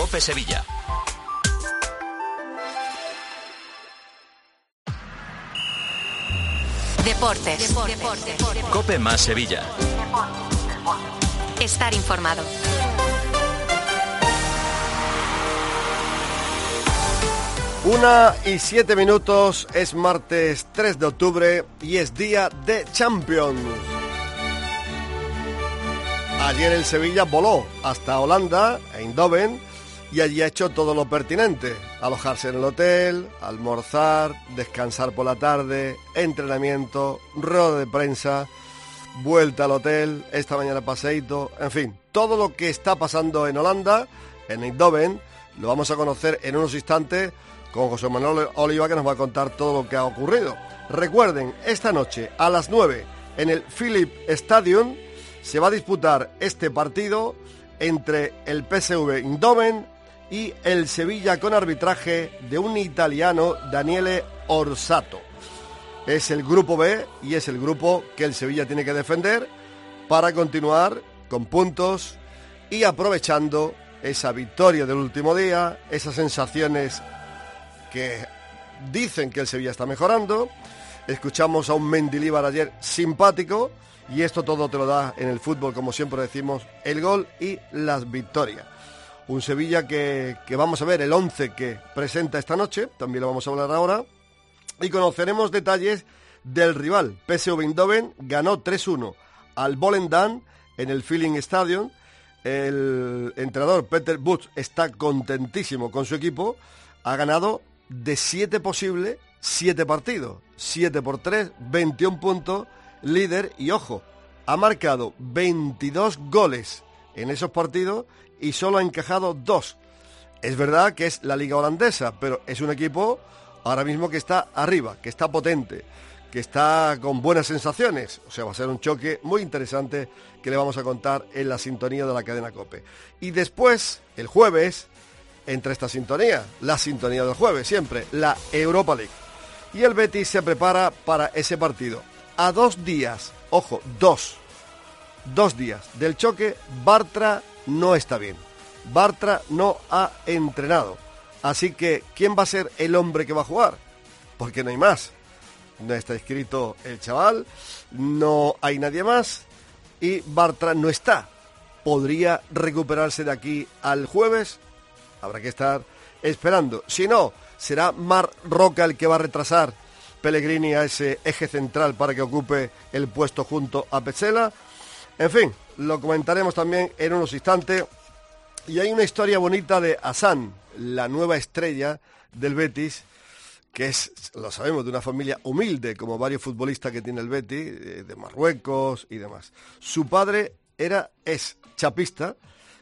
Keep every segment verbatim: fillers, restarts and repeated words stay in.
COPE Sevilla. Deportes. Deportes. Deportes. COPE más Sevilla. Estar informado. Una y siete minutos, es martes tres de octubre y es día de Champions. Ayer el Sevilla voló hasta Holanda, Eindhoven, y allí ha hecho todo lo pertinente. Alojarse en el hotel, almorzar, descansar por la tarde, entrenamiento, rueda de prensa, vuelta al hotel, esta mañana paseíto, en fin, todo lo que está pasando en Holanda, en Eindhoven, lo vamos a conocer en unos instantes con José Manuel Oliva, que nos va a contar todo lo que ha ocurrido. Recuerden, esta noche a las nueve en el Philips Stadium se va a disputar este partido entre el P S V Eindhoven y el Sevilla, con arbitraje de un italiano, Daniele Orsato. Es el grupo B y es el grupo que el Sevilla tiene que defender para continuar con puntos y aprovechando esa victoria del último día, esas sensaciones que dicen que el Sevilla está mejorando. Escuchamos a un Mendilibar ayer simpático, y esto todo te lo da en el fútbol, como siempre decimos, el gol y las victorias. Un Sevilla que, que vamos a ver el once que presenta esta noche, también lo vamos a hablar ahora, y conoceremos detalles del rival. P S V Eindhoven ganó tres uno al Volendam en el Philips Stadium. El entrenador Peter Bosz está contentísimo con su equipo, ha ganado de siete posibles, siete partidos, siete por tres, veintiún puntos, líder, y ojo, ha marcado veintidós goles en esos partidos y solo ha encajado dos. Es verdad que es la liga holandesa, pero es un equipo ahora mismo que está arriba, que está potente, que está con buenas sensaciones. O sea, va a ser un choque muy interesante que le vamos a contar en la sintonía de la cadena COPE. Y después, el jueves, entre esta sintonía, la sintonía del jueves siempre, la Europa League. Y el Betis se prepara para ese partido. A dos días, ojo, dos, dos días del choque, Bartra no está bien. Bartra no ha entrenado. Así que, ¿quién va a ser el hombre que va a jugar? Porque no hay más. No está inscrito el chaval, no hay nadie más y Bartra no está. ¿Podría recuperarse de aquí al jueves? Habrá que estar esperando. Si no, será Marc Roca el que va a retrasar Pellegrini a ese eje central para que ocupe el puesto junto a Petzela. En fin, lo comentaremos también en unos instantes. Y hay una historia bonita de Hassan, la nueva estrella del Betis, que es, lo sabemos, de una familia humilde, como varios futbolistas que tiene el Betis, de Marruecos y demás. Su padre era, es chapista,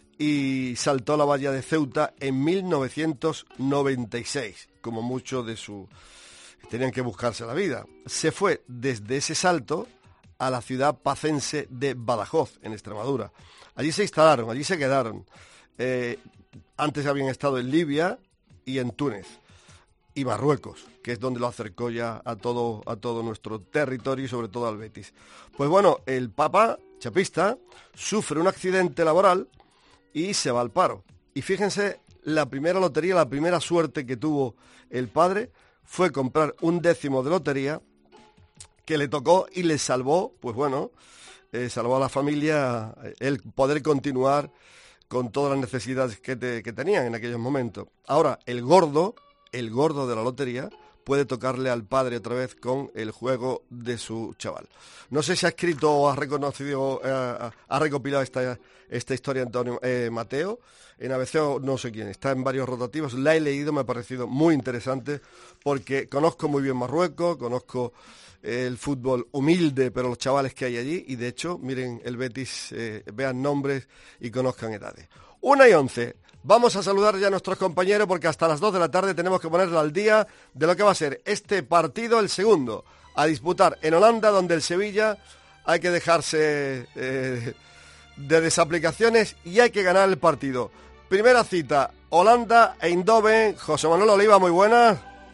y saltó a la valla de Ceuta en mil novecientos noventa y seis, como muchos de su... tenían que buscarse la vida. Se fue desde ese salto a la ciudad pacense de Badajoz, en Extremadura. Allí se instalaron, allí se quedaron. Eh, antes habían estado en Libia y en Túnez y Marruecos, que es donde lo acercó ya a todo, a todo nuestro territorio y sobre todo al Betis. Pues bueno, el papá chapista sufre un accidente laboral y se va al paro. Y fíjense, la primera lotería, la primera suerte que tuvo el padre fue comprar un décimo de lotería que le tocó y le salvó, pues bueno, eh, salvó a la familia el poder continuar con todas las necesidades que, te, que tenían en aquellos momentos. Ahora, el gordo, el gordo de la lotería, puede tocarle al padre otra vez con el juego de su chaval. No sé si ha escrito o ha reconocido, eh, ha recopilado esta, esta historia Antonio eh, Mateo, en A B C o no sé quién, está en varios rotativos, la he leído, me ha parecido muy interesante, porque conozco muy bien Marruecos, conozco el fútbol humilde, pero los chavales que hay allí, y de hecho, miren el Betis, eh, vean nombres y conozcan edades. Una y once. Vamos a saludar ya a nuestros compañeros porque hasta las dos de la tarde tenemos que ponerle al día de lo que va a ser este partido, el segundo, a disputar en Holanda, donde el Sevilla hay que dejarse eh, de desaplicaciones y hay que ganar el partido. Primera cita, Holanda, Eindhoven. José Manuel Oliva, muy buenas.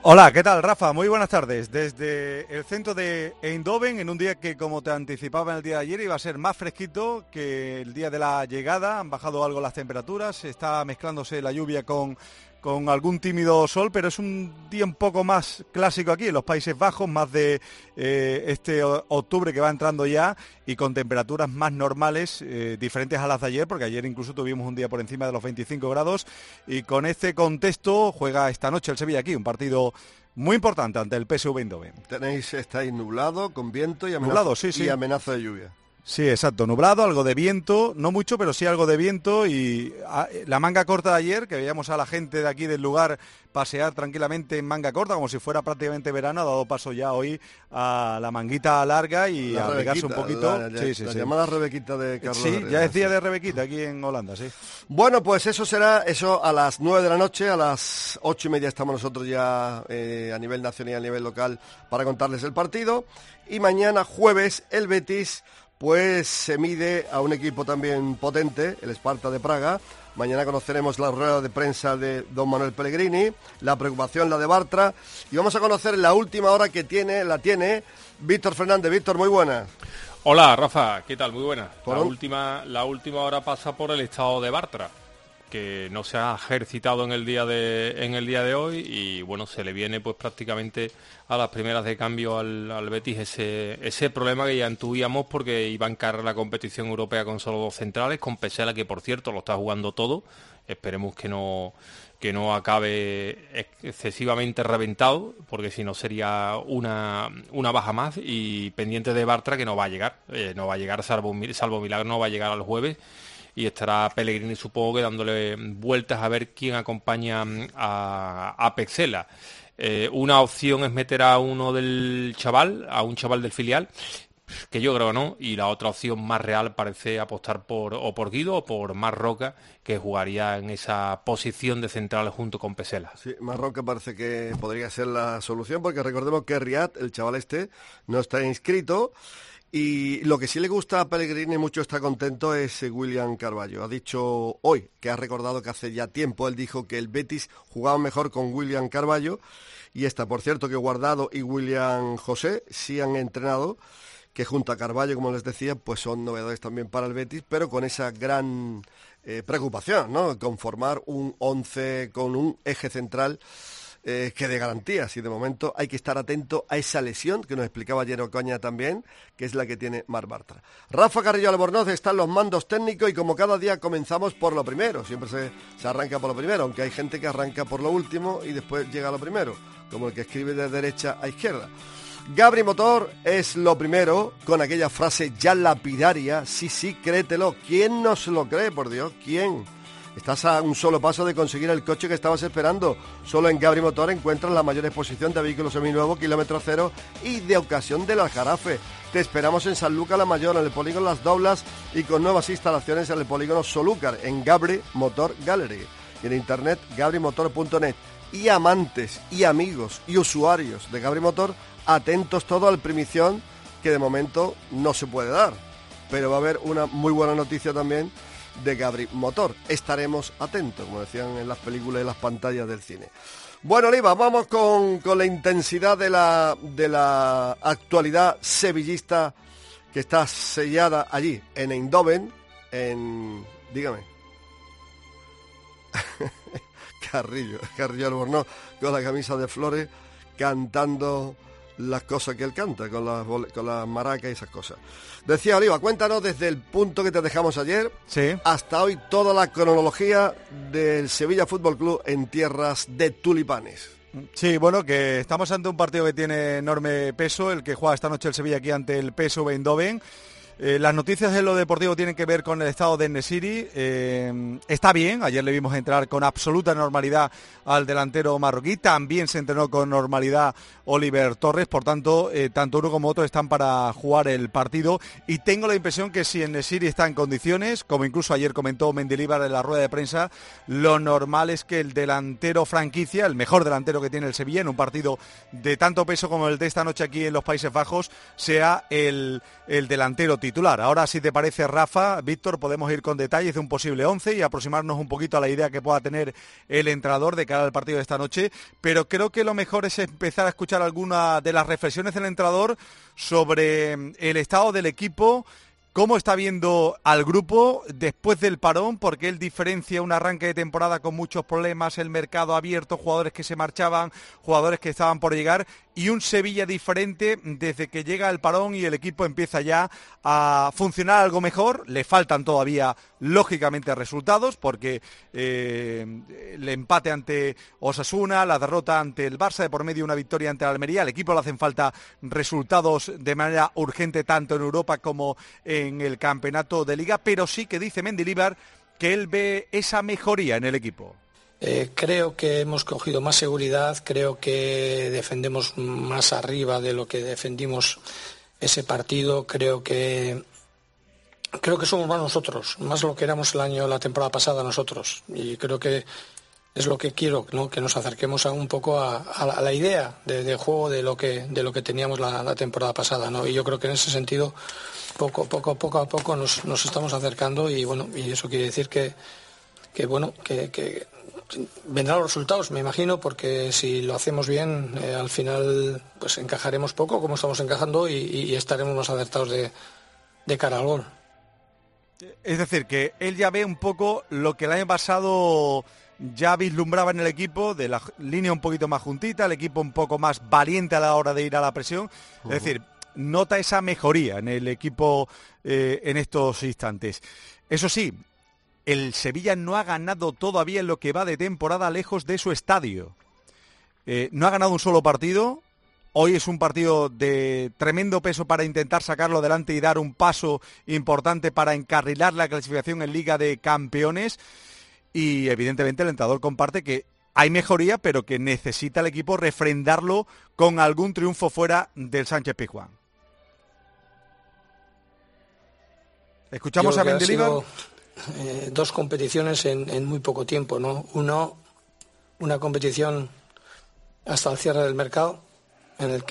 Hola, ¿qué tal, Rafa? Muy buenas tardes. Desde el centro de Eindhoven, en un día que, como te anticipaba en el día de ayer, iba a ser más fresquito que el día de la llegada. Han bajado algo las temperaturas, está mezclándose la lluvia con, con algún tímido sol, pero es un día un poco más clásico aquí, en los Países Bajos, más de eh, este octubre que va entrando ya, y con temperaturas más normales, eh, diferentes a las de ayer, porque ayer incluso tuvimos un día por encima de los veinticinco grados, y con este contexto juega esta noche el Sevilla aquí, un partido muy importante ante el P S V Eindhoven. Tenéis, estáis nublado, con viento y amenaza, nublado, sí, sí. y amenaza de lluvia. Sí, exacto, nublado, algo de viento, no mucho, pero sí algo de viento, y a, la manga corta de ayer, que veíamos a la gente de aquí del lugar pasear tranquilamente en manga corta, como si fuera prácticamente verano, ha dado paso ya hoy a la manguita larga y la a abrigarse un poquito. La, la, sí, sí, la sí. llamada Rebequita de Carlos Sí, Herrera, ya decía sí. de Rebequita aquí en Holanda, sí. Bueno, pues eso será, eso a las nueve de la noche, a las ocho y media estamos nosotros ya eh, a nivel nacional y a nivel local para contarles el partido. Y mañana jueves el Betis pues se mide a un equipo también potente, el Sparta de Praga. Mañana conoceremos la rueda de prensa de don Manuel Pellegrini, la preocupación, la de Bartra, y vamos a conocer la última hora que tiene, la tiene Víctor Fernández. Víctor, muy buena. Hola, Rafa, ¿qué tal? Muy buena. La un... última, la última hora pasa por el estado de Bartra, que no se ha ejercitado en el día de en el día de hoy, y bueno, se le viene pues prácticamente a las primeras de cambio al, al Betis ese ese problema que ya intuíamos, porque iba a encarar la competición europea con solo dos centrales, con Pesela, que por cierto lo está jugando todo. Esperemos que no que no acabe excesivamente reventado, porque si no sería una, una baja más, y pendiente de Bartra, que no va a llegar, eh, no va a llegar salvo, salvo milagro, no va a llegar al jueves, y estará Pellegrini, supongo, que dándole vueltas a ver quién acompaña a, a Pesela. Eh, una opción es meter a uno del chaval, a un chaval del filial, que yo creo no, y la otra opción más real parece apostar por o por Guido o por Marroca, que jugaría en esa posición de central junto con Pesela. Sí, Marroca parece que podría ser la solución, porque recordemos que Riyad, el chaval este, no está inscrito. Y lo que sí le gusta a Pellegrini, mucho está contento, es William Carvalho. Ha dicho hoy, que ha recordado que hace ya tiempo, él dijo que el Betis jugaba mejor con William Carvalho, y está, por cierto, que Guardado y William José sí han entrenado, que junto a Carvalho, como les decía, pues son novedades también para el Betis, pero con esa gran eh, preocupación, ¿no? Conformar un once con un eje central Eh, que de garantías, y de momento hay que estar atento a esa lesión que nos explicaba ayer Ocaña también, que es la que tiene Marc Bartra. Rafa Carrillo Albornoz está en los mandos técnicos, y como cada día comenzamos por lo primero, siempre se, se arranca por lo primero, aunque hay gente que arranca por lo último y después llega a lo primero, como el que escribe de derecha a izquierda. Gabri Motor es lo primero, con aquella frase ya lapidaria, sí, sí, créetelo. ¿Quién no se lo cree, por Dios? ¿Quién? Estás a un solo paso de conseguir el coche que estabas esperando. Solo en Gabri Motor encuentras la mayor exposición de vehículos seminuevos, kilómetro cero y de ocasión del Aljarafe. Te esperamos en Sanlúcar la Mayor, en el polígono Las Doblas, y con nuevas instalaciones en el polígono Solúcar, en Gabri Motor Gallery. Y en internet, gabri motor punto net. Y amantes, y amigos, y usuarios de Gabri Motor, atentos todo al primición, que de momento no se puede dar. Pero va a haber una muy buena noticia también de Gabri Motor. Estaremos atentos, como decían en las películas y las pantallas del cine. Bueno, Oliva, vamos con, con la intensidad de la, de la actualidad sevillista, que está sellada allí, en Eindhoven, en... dígame. Carrillo, Carrillo Albornoz, con la camisa de flores, cantando las cosas que él canta, con las, con las maracas y esas cosas. Decía Oliva, cuéntanos desde el punto que te dejamos ayer, sí, hasta hoy toda la cronología del Sevilla Fútbol Club en tierras de tulipanes. Sí, bueno, que estamos ante un partido que tiene enorme peso, el que juega esta noche el Sevilla aquí ante el P S V Eindhoven. Eh, las noticias de lo deportivo tienen que ver con el estado de En-Nesyri. Eh, está bien, ayer le vimos entrar con absoluta normalidad al delantero marroquí, también se entrenó con normalidad Oliver Torres, por tanto, eh, tanto uno como otro están para jugar el partido, y tengo la impresión que si En-Nesyri está en condiciones, como incluso ayer comentó Mendilibar en la rueda de prensa, lo normal es que el delantero franquicia, el mejor delantero que tiene el Sevilla en un partido de tanto peso como el de esta noche aquí en los Países Bajos, sea el, el delantero titular. Ahora, si te parece, Rafa, Víctor, podemos ir con detalles de un posible once y aproximarnos un poquito a la idea que pueda tener el entrenador de cara al partido de esta noche, pero creo que lo mejor es empezar a escuchar algunas de las reflexiones del entrenador sobre el estado del equipo, cómo está viendo al grupo después del parón, porque él diferencia un arranque de temporada con muchos problemas, el mercado abierto, jugadores que se marchaban, jugadores que estaban por llegar, y un Sevilla diferente desde que llega el parón y el equipo empieza ya a funcionar algo mejor. Le faltan todavía, lógicamente, resultados, porque eh, el empate ante Osasuna, la derrota ante el Barça, de por medio una victoria ante el Almería. Al equipo le hacen falta resultados de manera urgente, tanto en Europa como en el campeonato de Liga, pero sí que dice Mendilibar que él ve esa mejoría en el equipo. Eh, creo que hemos cogido más seguridad, creo que defendemos más arriba de lo que defendimos ese partido, creo que creo que somos más nosotros, más lo que éramos el año, la temporada pasada nosotros, y creo que es lo que quiero, ¿no? Que nos acerquemos a un poco a, a, la, a la idea de, de juego de lo que de lo que teníamos la, la temporada pasada, ¿no? Y yo creo que en ese sentido poco poco poco a poco nos, nos estamos acercando, y bueno, y eso quiere decir que que bueno que, que vendrán los resultados, me imagino, porque si lo hacemos bien, eh, al final pues encajaremos poco como estamos encajando, y, y estaremos más acertados de, de cara al gol. Es decir, que él ya ve un poco lo que el año pasado ya vislumbraba en el equipo, de la línea un poquito más juntita, el equipo un poco más valiente a la hora de ir a la presión. Uh-huh. Es decir, nota esa mejoría en el equipo eh, en estos instantes. Eso sí, el Sevilla no ha ganado todavía en lo que va de temporada lejos de su estadio. Eh, no ha ganado un solo partido. Hoy es un partido de tremendo peso para intentar sacarlo adelante y dar un paso importante para encarrilar la clasificación en Liga de Campeones. Y evidentemente el entrenador comparte que hay mejoría, pero que necesita el equipo refrendarlo con algún triunfo fuera del Sánchez-Pizjuán. Escuchamos a Mendilibar. Eh, dos competiciones en, en muy poco tiempo, ¿no? Uno, una competición hasta el cierre del mercado, en el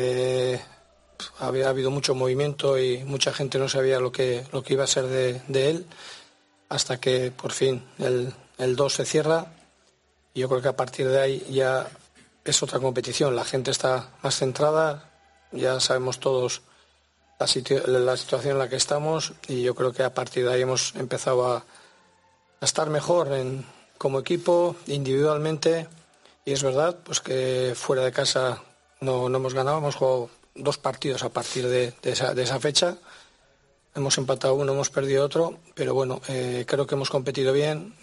que pues, había habido mucho movimiento y mucha gente no sabía lo que lo que iba a ser de, de él, hasta que por fin el, el dos se cierra, y yo creo que a partir de ahí ya es otra competición, la gente está más centrada, ya sabemos todos La, situ- la situación en la que estamos, y yo creo que a partir de ahí hemos empezado a, a estar mejor en, como equipo, individualmente, y es verdad pues que fuera de casa no, no hemos ganado, hemos jugado dos partidos a partir de, de, esa, de esa fecha, hemos empatado uno, hemos perdido otro, pero bueno, eh, creo que hemos competido bien,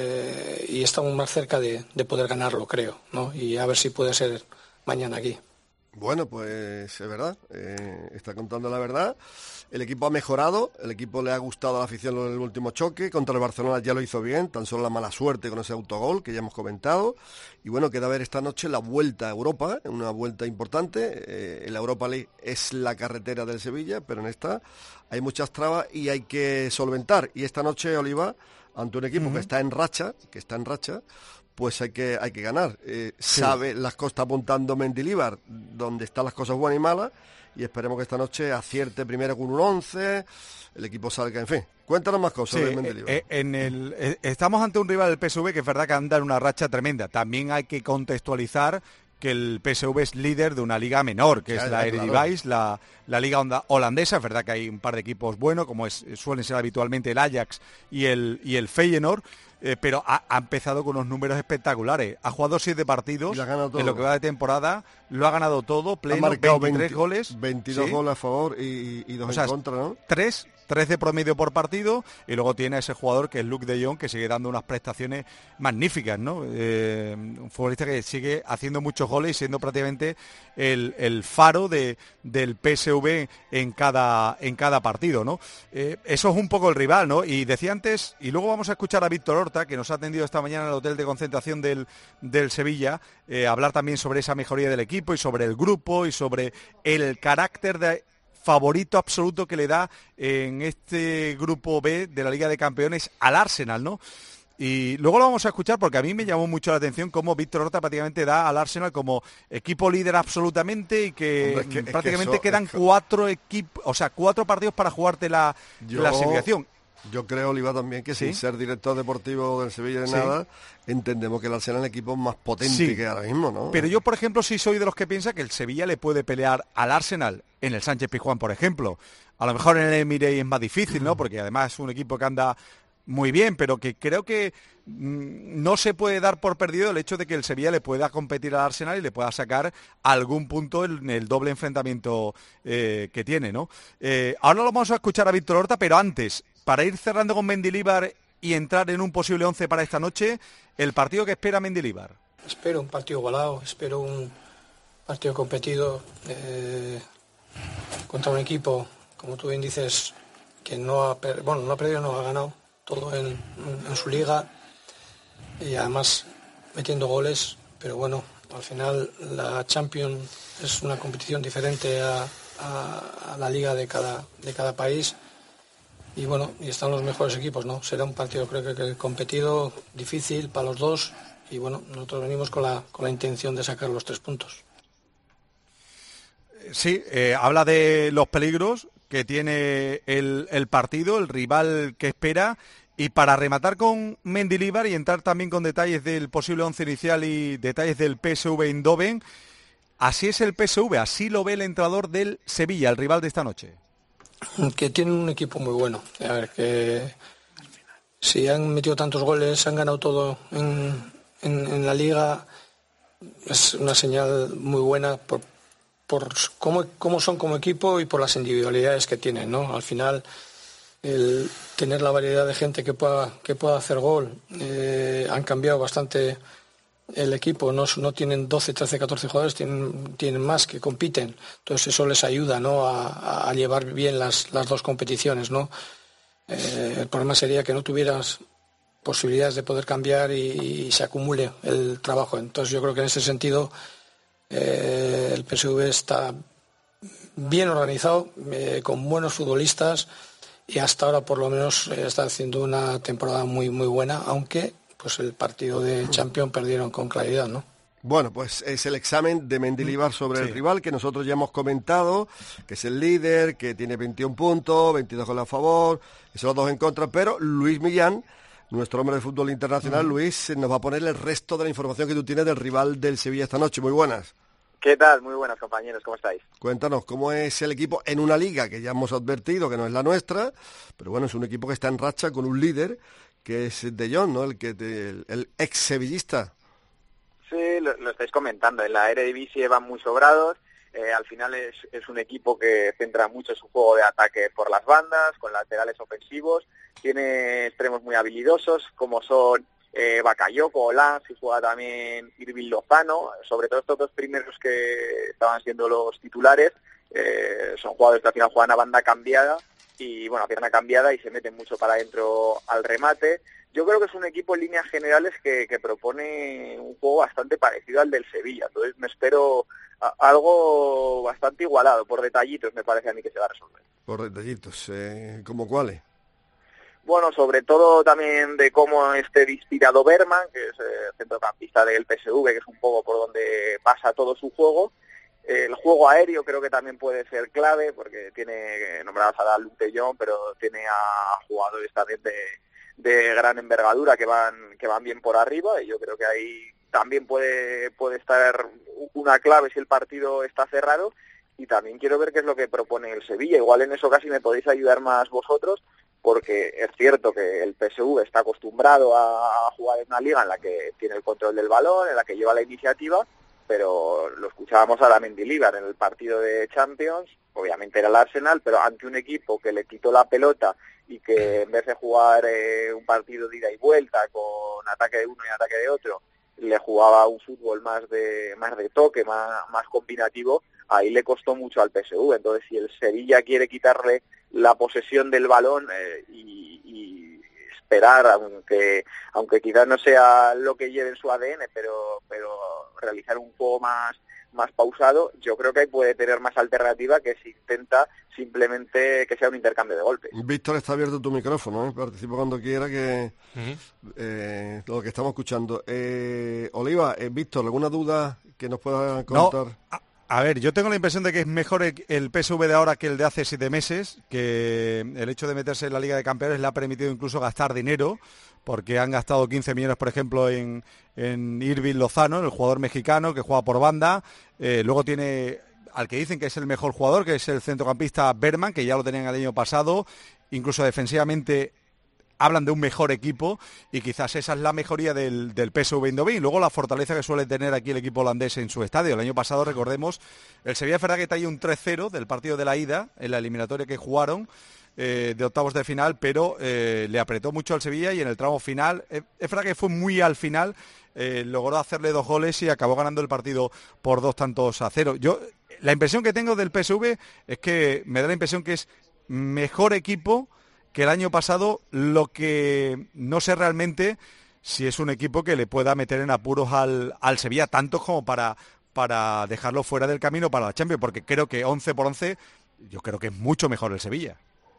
eh, y estamos más cerca de, de poder ganarlo, creo, ¿no? Y a ver si puede ser mañana aquí. Bueno, pues es verdad, eh, está contando la verdad. El equipo ha mejorado, el equipo le ha gustado a la afición en el último choque, contra el Barcelona ya lo hizo bien, tan solo la mala suerte con ese autogol que ya hemos comentado. Y bueno, queda ver esta noche la vuelta a Europa, una vuelta importante. Eh, la Europa League es la carretera del Sevilla, pero en esta hay muchas trabas y hay que solventar. Y esta noche, Oliva, ante un equipo uh-huh. que está en racha, que está en racha, pues hay que hay que ganar. Eh, sí. Sabe las cosas, está apuntando Mendilibar donde están las cosas buenas y malas, y esperemos que esta noche acierte primero con un once, el equipo salga, en fin. Cuéntanos más cosas sí, de Mendilibar. Eh, en el, eh, estamos ante un rival del P S V que es verdad que anda en una racha tremenda. También hay que contextualizar que el P S V es líder de una liga menor, que ya, es la Eredivisie, la, la liga holandesa. Es verdad que hay un par de equipos buenos, como es, suelen ser habitualmente el Ajax y el, y el Feyenoord, eh, pero ha, ha empezado con unos números espectaculares. Ha jugado siete partidos en lo que va de temporada, lo ha ganado todo, pleno, veintitrés veinte, goles. veintidós ¿sí? goles a favor y, y dos o sea, en contra, ¿no? Tres, tres de promedio por partido, y luego tiene a ese jugador que es Luuk de Jong, que sigue dando unas prestaciones magníficas, ¿no? Eh, un futbolista que sigue haciendo muchos goles y siendo prácticamente el, el faro de, del P S V en cada, en cada partido, ¿no? Eh, eso es un poco el rival, ¿no? Y decía antes, y luego vamos a escuchar a Víctor Horta, que nos ha atendido esta mañana en el hotel de concentración del, del Sevilla, eh, hablar también sobre esa mejoría del equipo y sobre el grupo y sobre el carácter de favorito absoluto que le da en este grupo B de la Liga de Campeones al Arsenal, ¿no? Y luego lo vamos a escuchar porque a mí me llamó mucho la atención cómo Víctor Horta prácticamente da al Arsenal como equipo líder absolutamente y que, Hombre, es que- es que prácticamente eso- quedan es que- cuatro equipos, o sea, cuatro partidos para jugarte la Yo- clasificación. Yo creo, Oliva, también que ¿Sí? sin ser director deportivo del Sevilla de Sí. nada, entendemos que el Arsenal es el equipo más potente Sí. que ahora mismo, ¿no? Pero yo, por ejemplo, sí soy de los que piensa que el Sevilla le puede pelear al Arsenal en el Sánchez Pizjuán, por ejemplo. A lo mejor en el Emirates es más difícil, ¿no? Porque además es un equipo que anda muy bien, pero que creo que mm, no se puede dar por perdido el hecho de que el Sevilla le pueda competir al Arsenal y le pueda sacar algún punto en el doble enfrentamiento eh, que tiene, ¿no? Eh, ahora lo vamos a escuchar a Víctor Horta, pero antes, para ir cerrando con Mendilibar y entrar en un posible once para esta noche, el partido que espera Mendilibar. Espero un partido igualado, espero un partido competido eh, contra un equipo, como tú bien dices, que no ha, per- bueno, no ha perdido, no ha ganado todo en, en su liga y además metiendo goles, pero bueno, al final la Champions es una competición diferente a, a- a la liga de cada, de cada país y bueno, y están los mejores equipos, ¿no? Será un partido creo que, que competido, difícil para los dos y bueno, nosotros venimos con la, con la intención de sacar los tres puntos. Sí, eh, habla de los peligros que tiene el, el partido, el rival que espera. Y para rematar con Mendilibar y entrar también con detalles del posible once inicial y detalles del P S V Eindhoven, así es el P S V, así lo ve el entrenador del Sevilla, el rival de esta noche. Que tienen un equipo muy bueno. A ver, que si han metido tantos goles, han ganado todo en, en, en la liga, es una señal muy buena por, por cómo, cómo son como equipo y por las individualidades que tienen, ¿no? Al final, el tener la variedad de gente que pueda, que pueda hacer gol, eh, han cambiado bastante el equipo, no, no tienen doce, trece, catorce jugadores, tienen, tienen más que compiten, entonces eso les ayuda, ¿no? a, a llevar bien las, las dos competiciones, ¿no? Eh, el problema sería que no tuvieras posibilidades de poder cambiar y, y se acumule el trabajo, entonces yo creo que en ese sentido eh, el P S V está bien organizado, eh, con buenos futbolistas y hasta ahora por lo menos eh, está haciendo una temporada muy muy buena, aunque pues el partido de Champions perdieron con claridad, ¿no? Bueno, pues es el examen de Mendilibar sobre Sí. el rival que nosotros ya hemos comentado, que es el líder, que tiene veintiún puntos, veintidós goles a favor, y solo dos en contra, pero Luis Millán, nuestro hombre de fútbol internacional, Luis, nos va a poner el resto de la información que tú tienes del rival del Sevilla esta noche. Muy buenas. ¿Qué tal? Muy buenas, compañeros, ¿cómo estáis? Cuéntanos, ¿cómo es el equipo en una liga que ya hemos advertido que no es la nuestra, pero bueno, es un equipo que está en racha con un líder que es De Jong, ¿no? El, que te- el, el ex sevillista. Sí, lo, lo estáis comentando, en la Eredivisie van muy sobrados, eh, al final es, es un equipo que centra mucho su juego de ataque por las bandas, con laterales ofensivos, tiene extremos muy habilidosos, como son eh, Bakayoko, Olan, y juega también Irving Lozano, sobre todo estos dos primeros que estaban siendo los titulares, eh, son jugadores que al final juegan a banda cambiada, y bueno, a pierna cambiada y se meten mucho para adentro al remate. Yo creo que es un equipo en líneas generales que, que propone un juego bastante parecido al del Sevilla, entonces me espero a, algo bastante igualado, por detallitos me parece a mí que se va a resolver. Por detallitos, eh, ¿cómo cuáles? Bueno, sobre todo también de cómo esté inspirado Berman, que es el centrocampista del P S V, que es un poco por donde pasa todo su juego. El juego aéreo creo que también puede ser clave, porque tiene, nombrados a Luke de Jong, pero tiene a jugadores también de, de gran envergadura que van que van bien por arriba, y yo creo que ahí también puede puede estar una clave si el partido está cerrado. Y también quiero ver qué es lo que propone el Sevilla, igual en eso casi me podéis ayudar más vosotros, porque es cierto que el P S V está acostumbrado a jugar en una liga en la que tiene el control del balón, en la que lleva la iniciativa, pero lo escuchábamos a la Mendilibar en el partido de Champions, obviamente era el Arsenal, pero ante un equipo que le quitó la pelota y que en vez de jugar eh, un partido de ida y vuelta con ataque de uno y ataque de otro, le jugaba un fútbol más de más de toque, más, más combinativo, ahí le costó mucho al P S V. Entonces, si el Sevilla quiere quitarle la posesión del balón eh, y, y esperar, aunque aunque quizás no sea lo que lleve en su A D N, pero pero realizar un juego más más pausado, yo creo que ahí puede tener más alternativa que si intenta simplemente que sea un intercambio de golpes. Víctor, está abierto tu micrófono, ¿eh? Participa cuando quiera, que Uh-huh. eh, lo que estamos escuchando. Eh, Oliva, eh, Víctor, ¿alguna duda que nos pueda contar? No, a, a ver, yo tengo la impresión de que es mejor el, el P S V de ahora que el de hace siete meses, que el hecho de meterse en la Liga de Campeones le ha permitido incluso gastar dinero, porque han gastado quince millones, por ejemplo, en, en Irving Lozano, el jugador mexicano que juega por banda. Eh, luego tiene al que dicen que es el mejor jugador, que es el centrocampista Berman, que ya lo tenían el año pasado. Incluso defensivamente hablan de un mejor equipo, y quizás esa es la mejoría del, del P S V Eindhoven. Y luego la fortaleza que suele tener aquí el equipo holandés en su estadio. El año pasado, recordemos, el Sevilla es verdad que traía un tres cero del partido de la ida, en la eliminatoria que jugaron, Eh, de octavos de final, pero eh, le apretó mucho al Sevilla, y en el tramo final, eh, es verdad que fue muy al final, eh, logró hacerle dos goles y acabó ganando el partido por dos tantos a cero. Yo, la impresión que tengo del P S V es que me da la impresión que es mejor equipo que el año pasado, lo que no sé realmente si es un equipo que le pueda meter en apuros al, al Sevilla, tanto como para, para dejarlo fuera del camino para la Champions, porque creo que once por once, yo creo que es mucho mejor el Sevilla.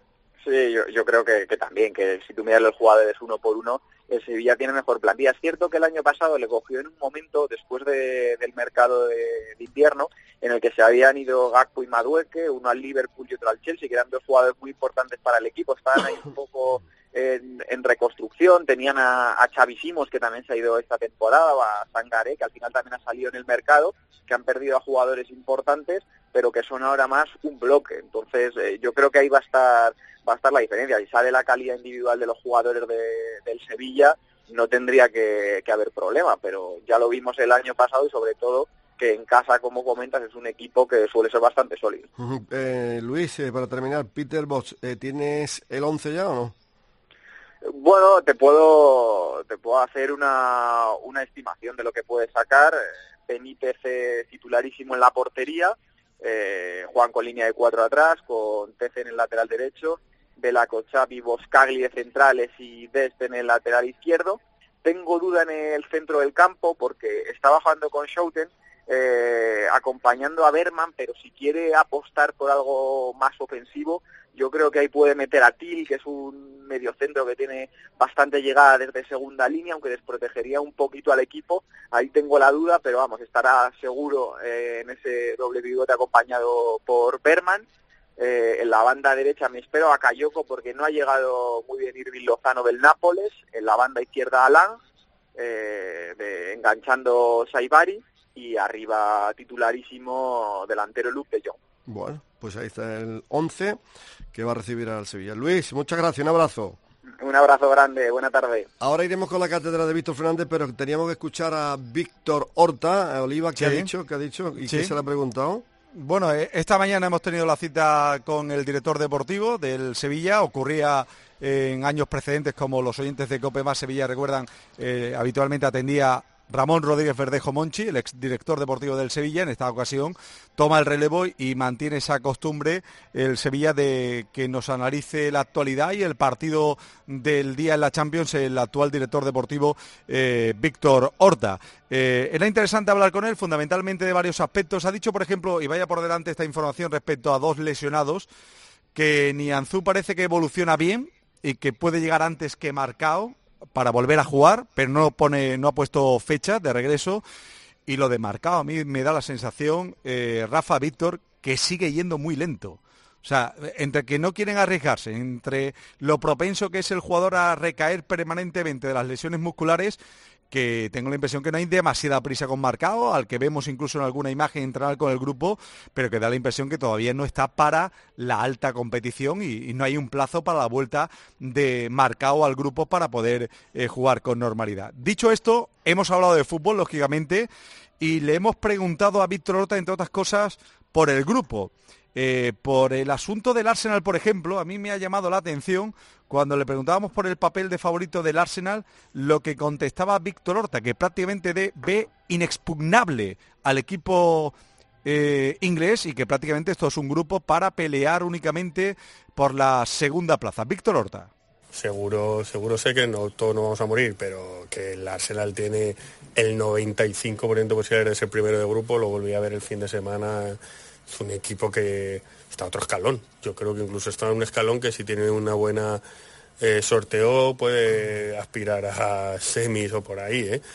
Sí, yo, yo creo que, que también, que si tú miras los jugadores uno por uno, el Sevilla tiene mejor plantilla. Es cierto que el año pasado le cogió en un momento, después de, del mercado de, de invierno, en el que se habían ido Gakpo y Madueke, uno al Liverpool y otro al Chelsea, que eran dos jugadores muy importantes para el equipo. Estaban ahí un poco en, en reconstrucción. Tenían a, a Xavi Simons, que también se ha ido esta temporada, a Sangaré, que al final también ha salido en el mercado, que han perdido a jugadores importantes, pero que son ahora más un bloque. Entonces, eh, yo creo que ahí va a estar va a estar la diferencia. Si sale la calidad individual de los jugadores de, del Sevilla, no tendría que, que haber problema, pero ya lo vimos el año pasado, y sobre todo que en casa, como comentas, es un equipo que suele ser bastante sólido. Uh-huh. eh, Luis, eh, para terminar, Peter Bosz, eh, ¿tienes el once ya o no? Bueno, te puedo te puedo hacer una, una estimación de lo que puede sacar. Benítez eh, titularísimo en la portería, eh, Juan con línea de cuatro atrás, con Tece en el lateral derecho, Belaco, Xavi, Boscagli de centrales y Dest en el lateral izquierdo. Tengo duda en el centro del campo porque está bajando con Schouten, eh, acompañando a Berman, pero si quiere apostar por algo más ofensivo, yo creo que ahí puede meter a Til, que es un mediocentro que tiene bastante llegada desde segunda línea, aunque desprotegería un poquito al equipo. Ahí tengo la duda, pero vamos, estará seguro eh, en ese doble pivote acompañado por Berman. Eh, en la banda derecha me espero a Kayoko, porque no ha llegado muy bien Irving Lozano del Nápoles. En la banda izquierda Alan, eh, de, enganchando Saibari, y arriba titularísimo delantero Luke de Jong. Bueno, pues ahí está el once que va a recibir al Sevilla. Luis, muchas gracias, un abrazo. Un abrazo grande, buena tarde. Ahora iremos con la cátedra de Víctor Fernández, pero teníamos que escuchar a Víctor Horta. Oliva, ¿qué sí. ha dicho? ¿Qué ha dicho? ¿Y sí. qué se le ha preguntado? Bueno, esta mañana hemos tenido la cita con el director deportivo del Sevilla. Ocurría en años precedentes, como los oyentes de COPE Más Sevilla recuerdan, eh, habitualmente atendía Ramón Rodríguez Verdejo Monchi, el exdirector deportivo del Sevilla. En esta ocasión toma el relevo y mantiene esa costumbre el Sevilla de que nos analice la actualidad y el partido del día en la Champions, el actual director deportivo eh, Víctor Horta. Eh, era interesante hablar con él fundamentalmente de varios aspectos. Ha dicho, por ejemplo, y vaya por delante esta información respecto a dos lesionados, que Nianzú parece que evoluciona bien y que puede llegar antes que Marcao para volver a jugar, pero no pone, no ha puesto fecha de regreso. Y lo de Marcao, a mí me da la sensación, eh, Rafa, Víctor, que sigue yendo muy lento. O sea, entre que no quieren arriesgarse, entre lo propenso que es el jugador a recaer permanentemente de las lesiones musculares, que tengo la impresión que no hay demasiada prisa con Marcao, al que vemos incluso en alguna imagen entrenar con el grupo, pero que da la impresión que todavía no está para la alta competición y, y no hay un plazo para la vuelta de Marcao al grupo para poder eh, jugar con normalidad. Dicho esto, hemos hablado de fútbol, lógicamente, y le hemos preguntado a Víctor Horta, entre otras cosas, por el grupo. Eh, por el asunto del Arsenal, por ejemplo, a mí me ha llamado la atención cuando le preguntábamos por el papel de favorito del Arsenal, lo que contestaba Víctor Horta, que prácticamente de, ve inexpugnable al equipo eh, inglés y que prácticamente esto es un grupo para pelear únicamente por la segunda plaza. Víctor Horta. seguro, seguro sé que no todos no vamos a morir, pero que el Arsenal tiene el noventa y cinco por ciento de posibilidades de ser primero de grupo, lo volví a ver el fin de semana, es un equipo que está a otro escalón, yo creo que incluso está en un escalón que si tiene una buena eh, sorteo puede aspirar a semis o por ahí, ¿eh?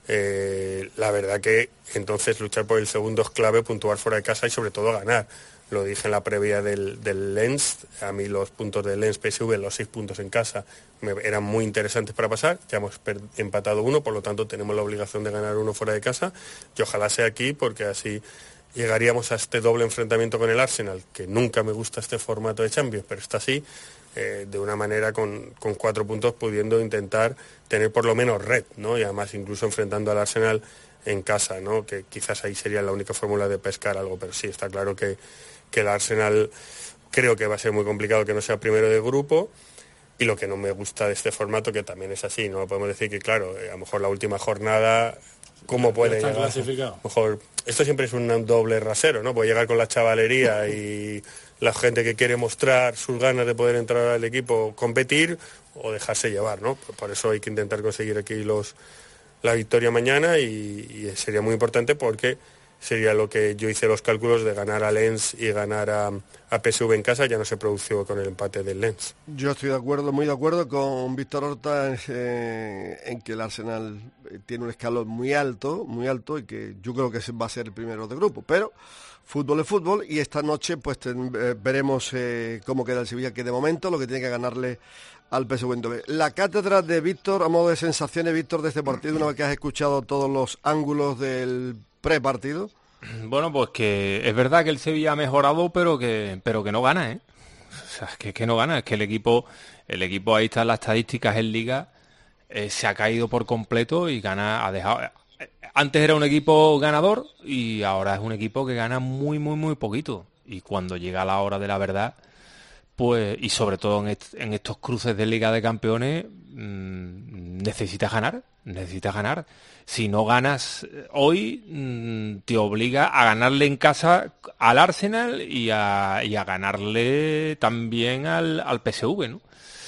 Eh, la verdad que entonces luchar por el segundo es clave, puntuar fuera de casa y sobre todo ganar. Lo dije en la previa del, del Lens, a mí los puntos del Lens P S V, los seis puntos en casa, me, eran muy interesantes para pasar, ya hemos per, empatado uno, por lo tanto tenemos la obligación de ganar uno fuera de casa, y ojalá sea aquí porque así llegaríamos a este doble enfrentamiento con el Arsenal, que nunca me gusta este formato de Champions, pero está así, eh, de una manera con, con cuatro puntos pudiendo intentar tener por lo menos red, ¿no? Y además incluso enfrentando al Arsenal en casa, ¿no? Que quizás ahí sería la única fórmula de pescar algo, pero sí, está claro que que el Arsenal creo que va a ser muy complicado que no sea primero de grupo, y lo que no me gusta de este formato, que también es así, no podemos decir que claro, a lo mejor la última jornada, ¿cómo puede llegar? Clasificado. A lo mejor, esto siempre es un doble rasero, ¿no? Puede llegar con la chavalería y la gente que quiere mostrar sus ganas de poder entrar al equipo, competir o dejarse llevar, ¿no? Por eso hay que intentar conseguir aquí los la victoria mañana, y, y sería muy importante porque sería lo que yo hice los cálculos de ganar a Lens y ganar a, a P S V en casa, ya no se produjo con el empate del Lens. Yo estoy de acuerdo, muy de acuerdo con Víctor Horta eh, en que el Arsenal tiene un escalón muy alto, muy alto, y que yo creo que va a ser el primero de grupo, pero fútbol es fútbol, y esta noche pues ten, eh, veremos eh, cómo queda el Sevilla, que de momento lo que tiene que ganarle al P S V Eindhoven. La cátedra de Víctor, a modo de sensaciones, Víctor, de este partido, una vez que has escuchado todos los ángulos del prepartido. Bueno, pues que es verdad que el Sevilla ha mejorado, pero que pero que no gana, ¿eh? O sea, que, que no gana, es que el equipo, el equipo ahí están las estadísticas en Liga, eh, se ha caído por completo y gana, ha dejado. Antes era un equipo ganador y ahora es un equipo que gana muy, muy, muy poquito. Y cuando llega la hora de la verdad, pues, y sobre todo en, est en estos cruces de Liga de Campeones, mmm, necesitas ganar, necesitas ganar. Si no ganas hoy, mmm, te obliga a ganarle en casa al Arsenal y a, y a ganarle también al, al P S V, ¿no?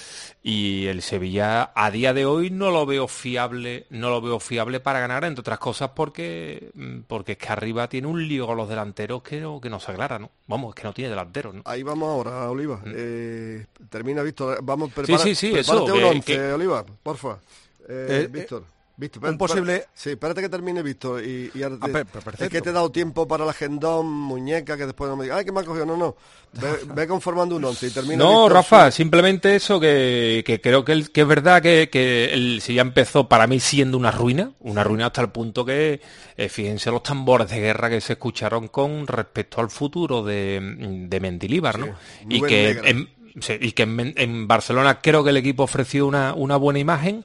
Y el Sevilla a día de hoy no lo veo fiable, no lo veo fiable para ganar, entre otras cosas porque porque es que arriba tiene un lío con los delanteros que no, que no se aclara, ¿no? Vamos, es que no tiene delanteros, ¿no? Ahí vamos ahora, Oliva. Mm. Eh, termina, Víctor. Vamos, prepara, sí, sí, sí, prepárate eso, un que, once, que... Oliva, porfa. Eh, eh, Víctor. Víctor, un posible... Para, sí, espérate que termine, Víctor. Y, y ahora te, ah, perfecto. Es que te he dado tiempo para el agendón, muñeca, que después no me digas, ay, que me ha cogido. No, no. Ve, ve conformando un once y termina. No, Víctor, Rafa, sí. Simplemente eso, que, que creo que, el, que es verdad que, que el Sevilla empezó para mí siendo una ruina, una ruina hasta el punto que, eh, fíjense los tambores de guerra que se escucharon con respecto al futuro de, de Mendilibar, ¿no? Sí, y, que en, sí, y que en, en Barcelona creo que el equipo ofreció una, una buena imagen,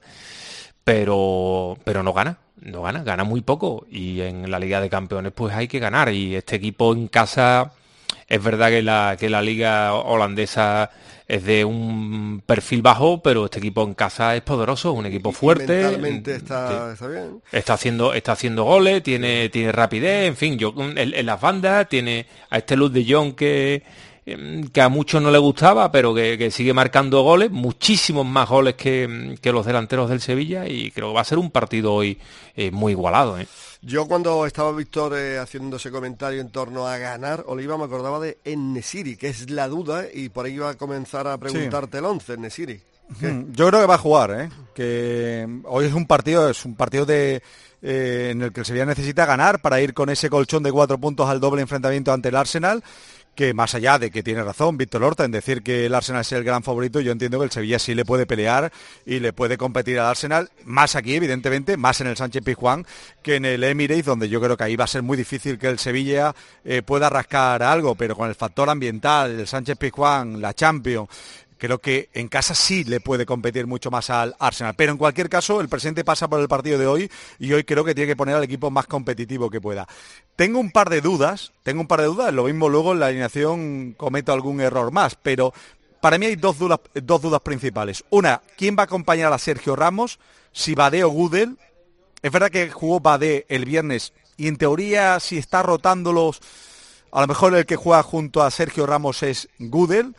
pero pero no gana, no gana, gana muy poco, y en la Liga de Campeones pues hay que ganar, y este equipo en casa es verdad que la que la liga holandesa es de un perfil bajo, pero este equipo en casa es poderoso, es un equipo fuerte, y mentalmente está, está bien, está haciendo está haciendo goles, tiene tiene rapidez, en fin, yo en, en las bandas tiene a este Luuk de Jong que que a muchos no le gustaba, pero que, que sigue marcando goles, muchísimos más goles que, que los delanteros del Sevilla, y creo que va a ser un partido hoy eh, muy igualado, ¿eh? Yo cuando estaba Víctor eh, haciendo ese comentario en torno a ganar, Oliva, me acordaba de En-Nesyri, que es la duda, y por ahí iba a comenzar a preguntarte sí. El once, En-Nesyri. Yo creo que va a jugar, ¿eh? Que hoy es un partido, es un partido de eh, en el que el Sevilla necesita ganar para ir con ese colchón de cuatro puntos al doble enfrentamiento ante el Arsenal. Que más allá de que tiene razón Víctor Horta en decir que el Arsenal es el gran favorito, yo entiendo que el Sevilla sí le puede pelear y le puede competir al Arsenal, más aquí evidentemente, más en el Sánchez-Pizjuán que en el Emirates, donde yo creo que ahí va a ser muy difícil que el Sevilla eh, pueda rascar algo, pero con el factor ambiental, el Sánchez-Pizjuán, la Champions, creo que en casa sí le puede competir mucho más al Arsenal. Pero en cualquier caso, el presidente pasa por el partido de hoy y hoy creo que tiene que poner al equipo más competitivo que pueda. Tengo un par de dudas, tengo un par de dudas, lo mismo luego en la alineación cometo algún error más, pero para mí hay dos dudas, dos dudas principales. Una, ¿quién va a acompañar a Sergio Ramos? Si Badé o Gudel. Es verdad que jugó Badé el viernes y en teoría si está rotándolos, a lo mejor el que juega junto a Sergio Ramos es Gudel.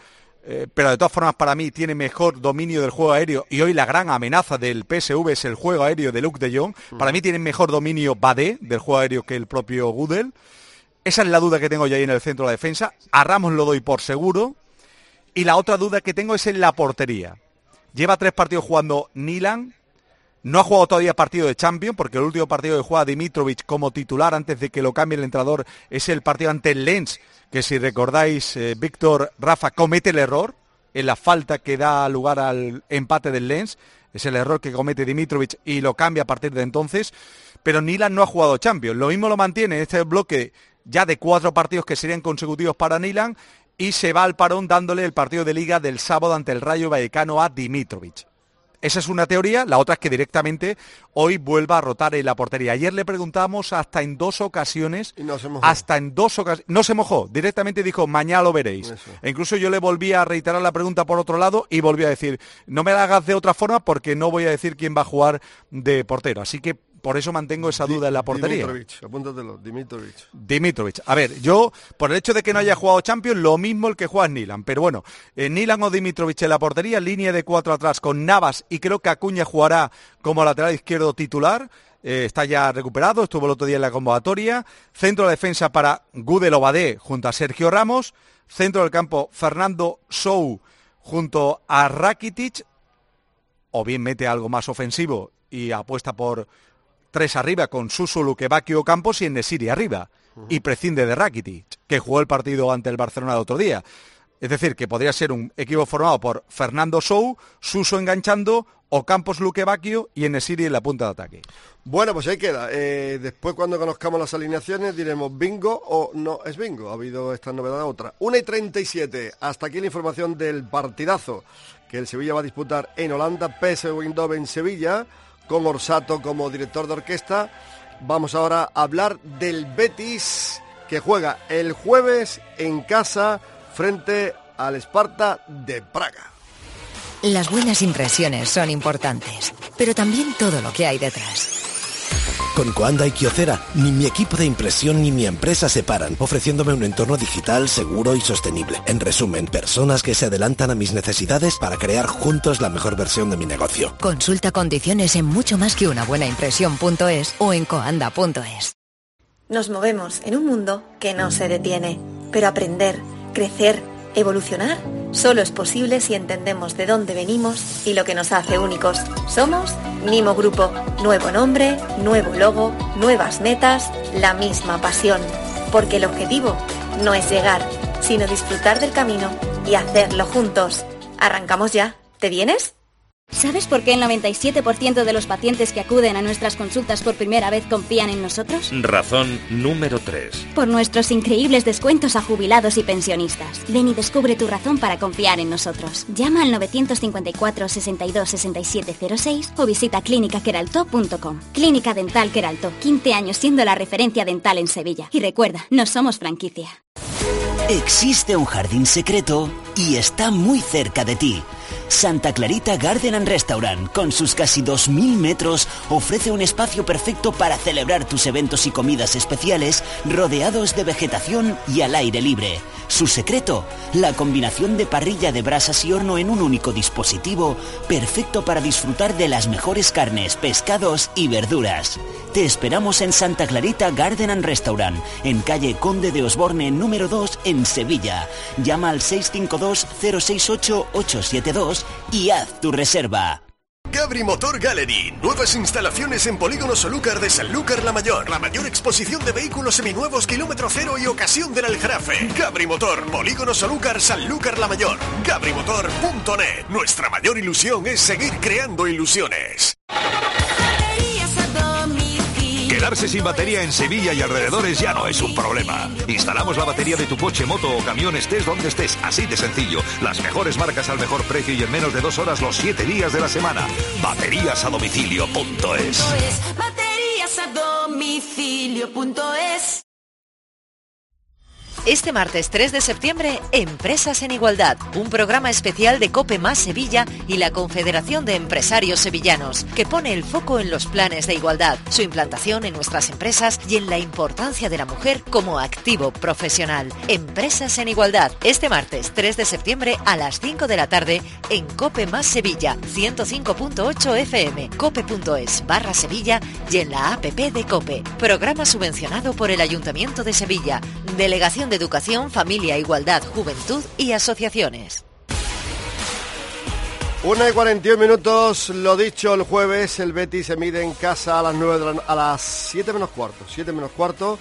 eh, pero de todas formas para mí tiene mejor dominio del juego aéreo y hoy la gran amenaza del P S V es el juego aéreo de Luuk de Jong. Mm. Para mí tiene mejor dominio Badé del juego aéreo que el propio Gudel. Esa es la duda que tengo yo ahí en el centro de la defensa. A Ramos lo doy por seguro. Y la otra duda que tengo es en la portería. Lleva tres partidos jugando Nilan. No ha jugado todavía partido de Champions, porque el último partido que juega Dimitrovic como titular antes de que lo cambie el entrenador es el partido ante el Lens, que si recordáis, eh, Víctor Rafa comete el error en la falta que da lugar al empate del Lens. Es el error que comete Dimitrovic y lo cambia a partir de entonces. Pero Nilan no ha jugado Champions. Lo mismo lo mantiene en este bloque ya de cuatro partidos que serían consecutivos para Nilan y se va al parón dándole el partido de Liga del sábado ante el Rayo Vallecano a Dimitrovic. Esa es una teoría, la otra es que directamente hoy vuelva a rotar en la portería. Ayer le preguntamos hasta en dos ocasiones, y no se mojó. hasta en dos ocasiones, no se mojó, directamente dijo, mañana lo veréis. Eso. E incluso yo le volví a reiterar la pregunta por otro lado y volví a decir, no me la hagas de otra forma porque no voy a decir quién va a jugar de portero. Así que por eso mantengo esa duda en la portería. Dimitrovic, apúntatelo, Dimitrovic. Dimitrovic. A ver, yo, por el hecho de que no haya jugado Champions, lo mismo el que juega es Nilan. Pero bueno, eh, Nilan o Dimitrovic en la portería, línea de cuatro atrás con Navas y creo que Acuña jugará como lateral izquierdo titular. Eh, está ya recuperado, estuvo el otro día en la convocatoria. Centro de defensa para Gudel o Badé junto a Sergio Ramos. Centro del campo, Fernando Sou junto a Rakitic. O bien mete algo más ofensivo y apuesta por tres arriba con Suso, Luquevaquio, Campos y En-Nesyri arriba. Uh-huh. Y prescinde de Rakitic, que jugó el partido ante el Barcelona el otro día. Es decir, que podría ser un equipo formado por Fernando Sou, Suso enganchando, Ocampos, Luquevaquio y En-Nesyri en la punta de ataque. Bueno, pues ahí queda. Eh, después, cuando conozcamos las alineaciones, diremos bingo o no es bingo. Ha habido esta novedad otra. una y treinta y siete. Hasta aquí la información del partidazo que el Sevilla va a disputar en Holanda. P S V Eindhoven Sevilla, con Orsato como director de orquesta. Vamos ahora a hablar del Betis, que juega el jueves en casa frente al Sparta de Praga. Las buenas impresiones son importantes, pero también todo lo que hay detrás. Con Coanda y Kyocera, ni mi equipo de impresión ni mi empresa se paran, ofreciéndome un entorno digital seguro y sostenible. En resumen, personas que se adelantan a mis necesidades para crear juntos la mejor versión de mi negocio. Consulta condiciones en mucho más que una buena impresión punto es o en coanda punto es. Nos movemos en un mundo que no se detiene, pero aprender, crecer, evolucionar, solo es posible si entendemos de dónde venimos y lo que nos hace únicos. Somos Nimo Grupo. Nuevo nombre, nuevo logo, nuevas metas, la misma pasión. Porque el objetivo no es llegar, sino disfrutar del camino y hacerlo juntos. ¿Arrancamos ya? ¿Te vienes? ¿Sabes por qué el noventa y siete por ciento de los pacientes que acuden a nuestras consultas por primera vez confían en nosotros? Razón número tres. Por nuestros increíbles descuentos a jubilados y pensionistas. Ven y descubre tu razón para confiar en nosotros. Llama al nueve cinco cuatro, sesenta y dos, sesenta y siete cero seis o visita clínica queralto punto com. Clínica Dental Queralto, quince años siendo la referencia dental en Sevilla. Y recuerda, no somos franquicia. Existe un jardín secreto y está muy cerca de ti. Santa Clarita Garden and Restaurant, con sus casi dos mil metros, ofrece un espacio perfecto para celebrar tus eventos y comidas especiales, rodeados de vegetación y al aire libre. Su secreto, la combinación de parrilla de brasas y horno en un único dispositivo, perfecto para disfrutar de las mejores carnes, pescados y verduras. Te esperamos en Santa Clarita Garden and Restaurant, en calle Conde de Osborne número dos, en Sevilla. Llama al seis cinco dos, cero seis ocho, ocho siete dos y haz tu reserva. Gabri Motor Gallery, nuevas instalaciones en Polígono Solúcar de Sanlúcar la Mayor, la mayor exposición de vehículos seminuevos kilómetro cero y ocasión del Aljarafe. Gabri Motor, Polígono Solúcar, Sanlúcar la Mayor, gabri motor punto net. Nuestra mayor ilusión es seguir creando ilusiones. Quedarse sin batería en Sevilla y alrededores ya no es un problema. Instalamos la batería de tu coche, moto o camión, estés donde estés, así de sencillo. Las mejores marcas al mejor precio y en menos de dos horas los siete días de la semana. Baterías a domicilio punto es. Baterías a domicilio punto es. Este martes tres de septiembre, Empresas en Igualdad, un programa especial de COPE más Sevilla y la Confederación de Empresarios Sevillanos, que pone el foco en los planes de igualdad, su implantación en nuestras empresas y en la importancia de la mujer como activo profesional. Empresas en Igualdad, este martes tres de septiembre a las cinco de la tarde en COPE más Sevilla, ciento cinco punto ocho F M, cope.es barra Sevilla y en la app de COPE. Programa subvencionado por el Ayuntamiento de Sevilla, Delegación de Educación, Familia, Igualdad, Juventud y Asociaciones. Una y cuarenta y un minutos, lo dicho, el jueves el Betis se mide en casa a las nueve de la, a las siete menos cuarto, siete menos cuarto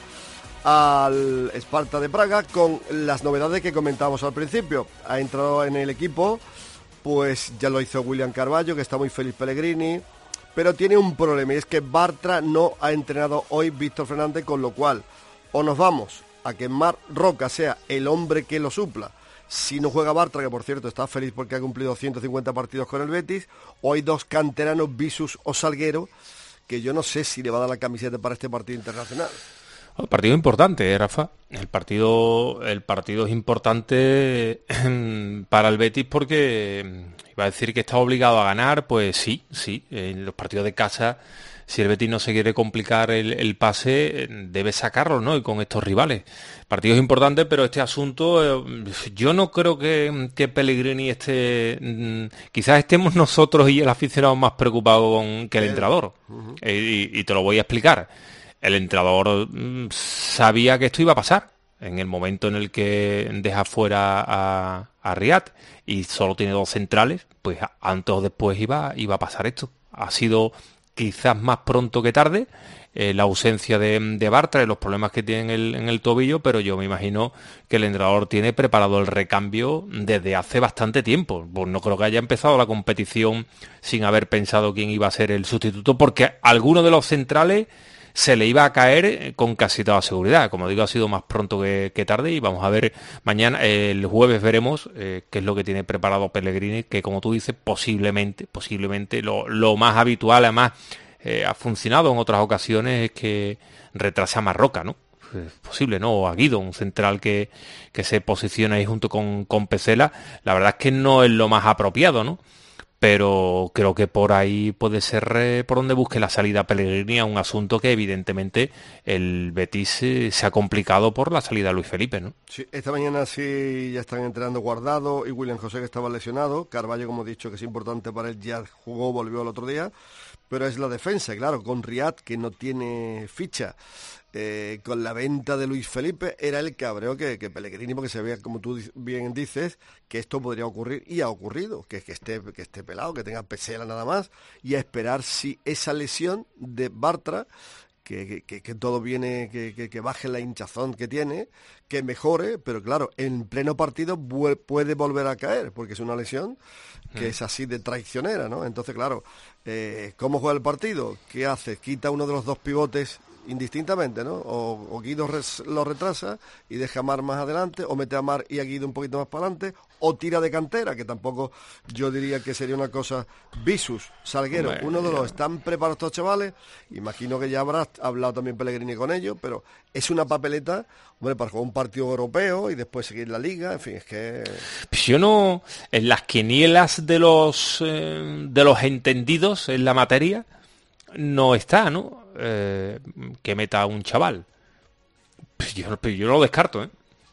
al Sparta de Praga, con las novedades que comentábamos al principio. Ha entrado en el equipo, pues ya lo hizo William Carballo, que está muy feliz Pellegrini, pero tiene un problema, y es que Bartra no ha entrenado hoy Víctor Fernández, con lo cual o nos vamos a que Marc Roca sea el hombre que lo supla si no juega Bartra, que por cierto está feliz porque ha cumplido ciento cincuenta partidos con el Betis, o hay dos canteranos, Visus o Salguero, que yo no sé si le va a dar la camiseta para este partido internacional. El partido importante, ¿eh, Rafa? El partido, el partido es importante para el Betis porque iba a decir que está obligado a ganar, pues sí, sí, en los partidos de casa, si el Betis no se quiere complicar el, el pase, debe sacarlo, ¿no? Y con estos rivales. Partidos importantes, pero este asunto, eh, yo no creo que, que Pellegrini esté... Mm, quizás estemos nosotros y el aficionado más preocupado con, que el entrenador. Uh-huh. eh, y, y te lo voy a explicar. El entrenador mm, sabía que esto iba a pasar en el momento en el que deja fuera a, a Riyad y solo tiene dos centrales, pues antes o después iba, iba a pasar esto. Ha sido quizás más pronto que tarde, eh, la ausencia de, de Bartra y los problemas que tiene en el, en el tobillo, pero yo me imagino que el entrenador tiene preparado el recambio desde hace bastante tiempo. Pues no creo que haya empezado la competición sin haber pensado quién iba a ser el sustituto, porque alguno de los centrales se le iba a caer con casi toda seguridad. Como digo, ha sido más pronto que, que tarde, y vamos a ver mañana, eh, el jueves veremos eh, qué es lo que tiene preparado Pellegrini, que como tú dices, posiblemente, posiblemente lo, lo más habitual, además eh, ha funcionado en otras ocasiones, es que retrase a Marroca, ¿no? Es posible, ¿no? O a Guido, un central que, que se posiciona ahí junto con, con Pecela. La verdad es que no es lo más apropiado, ¿no? Pero creo que por ahí puede ser eh, por donde busque la salida Pellegrini a un asunto que evidentemente el Betis eh, se ha complicado por la salida de Luis Felipe, ¿no? Sí, esta mañana sí ya están entrenando Guardado y William José, que estaba lesionado. Carballo, como he dicho, que es importante para él, ya jugó, volvió el otro día. Pero es la defensa, claro, con Riyad, que no tiene ficha. Eh, con la venta de Luis Felipe, era el cabreo que, que Pellegrini, porque se veía, como tú bien dices, que esto podría ocurrir, y ha ocurrido, que, que, esté, que esté pelado, que tenga Pecela nada más, y a esperar si esa lesión de Bartra, que, que, que todo viene, que, que, que baje la hinchazón que tiene, que mejore, pero claro, en pleno partido puede volver a caer, porque es una lesión que es así de traicionera, ¿no? Entonces, claro, eh, ¿cómo juega el partido? ¿Qué hace? Quita uno de los dos pivotes indistintamente, ¿no? O, o Guido res, lo retrasa y deja a Mar más adelante, o mete a Mar y a Guido un poquito más para adelante, o tira de cantera, que tampoco yo diría que sería una cosa. Visus, Salguero, hombre, uno de los, ¿están preparados estos chavales? Imagino que ya habrá hablado también Pellegrini con ellos, pero es una papeleta, hombre, para jugar un partido europeo y después seguir la liga, en fin, es que... Pues yo no, en las quinielas de los eh, de los entendidos en la materia no está, ¿no? Eh, que meta a un chaval. Pues yo, pues yo lo descarto, ¿eh?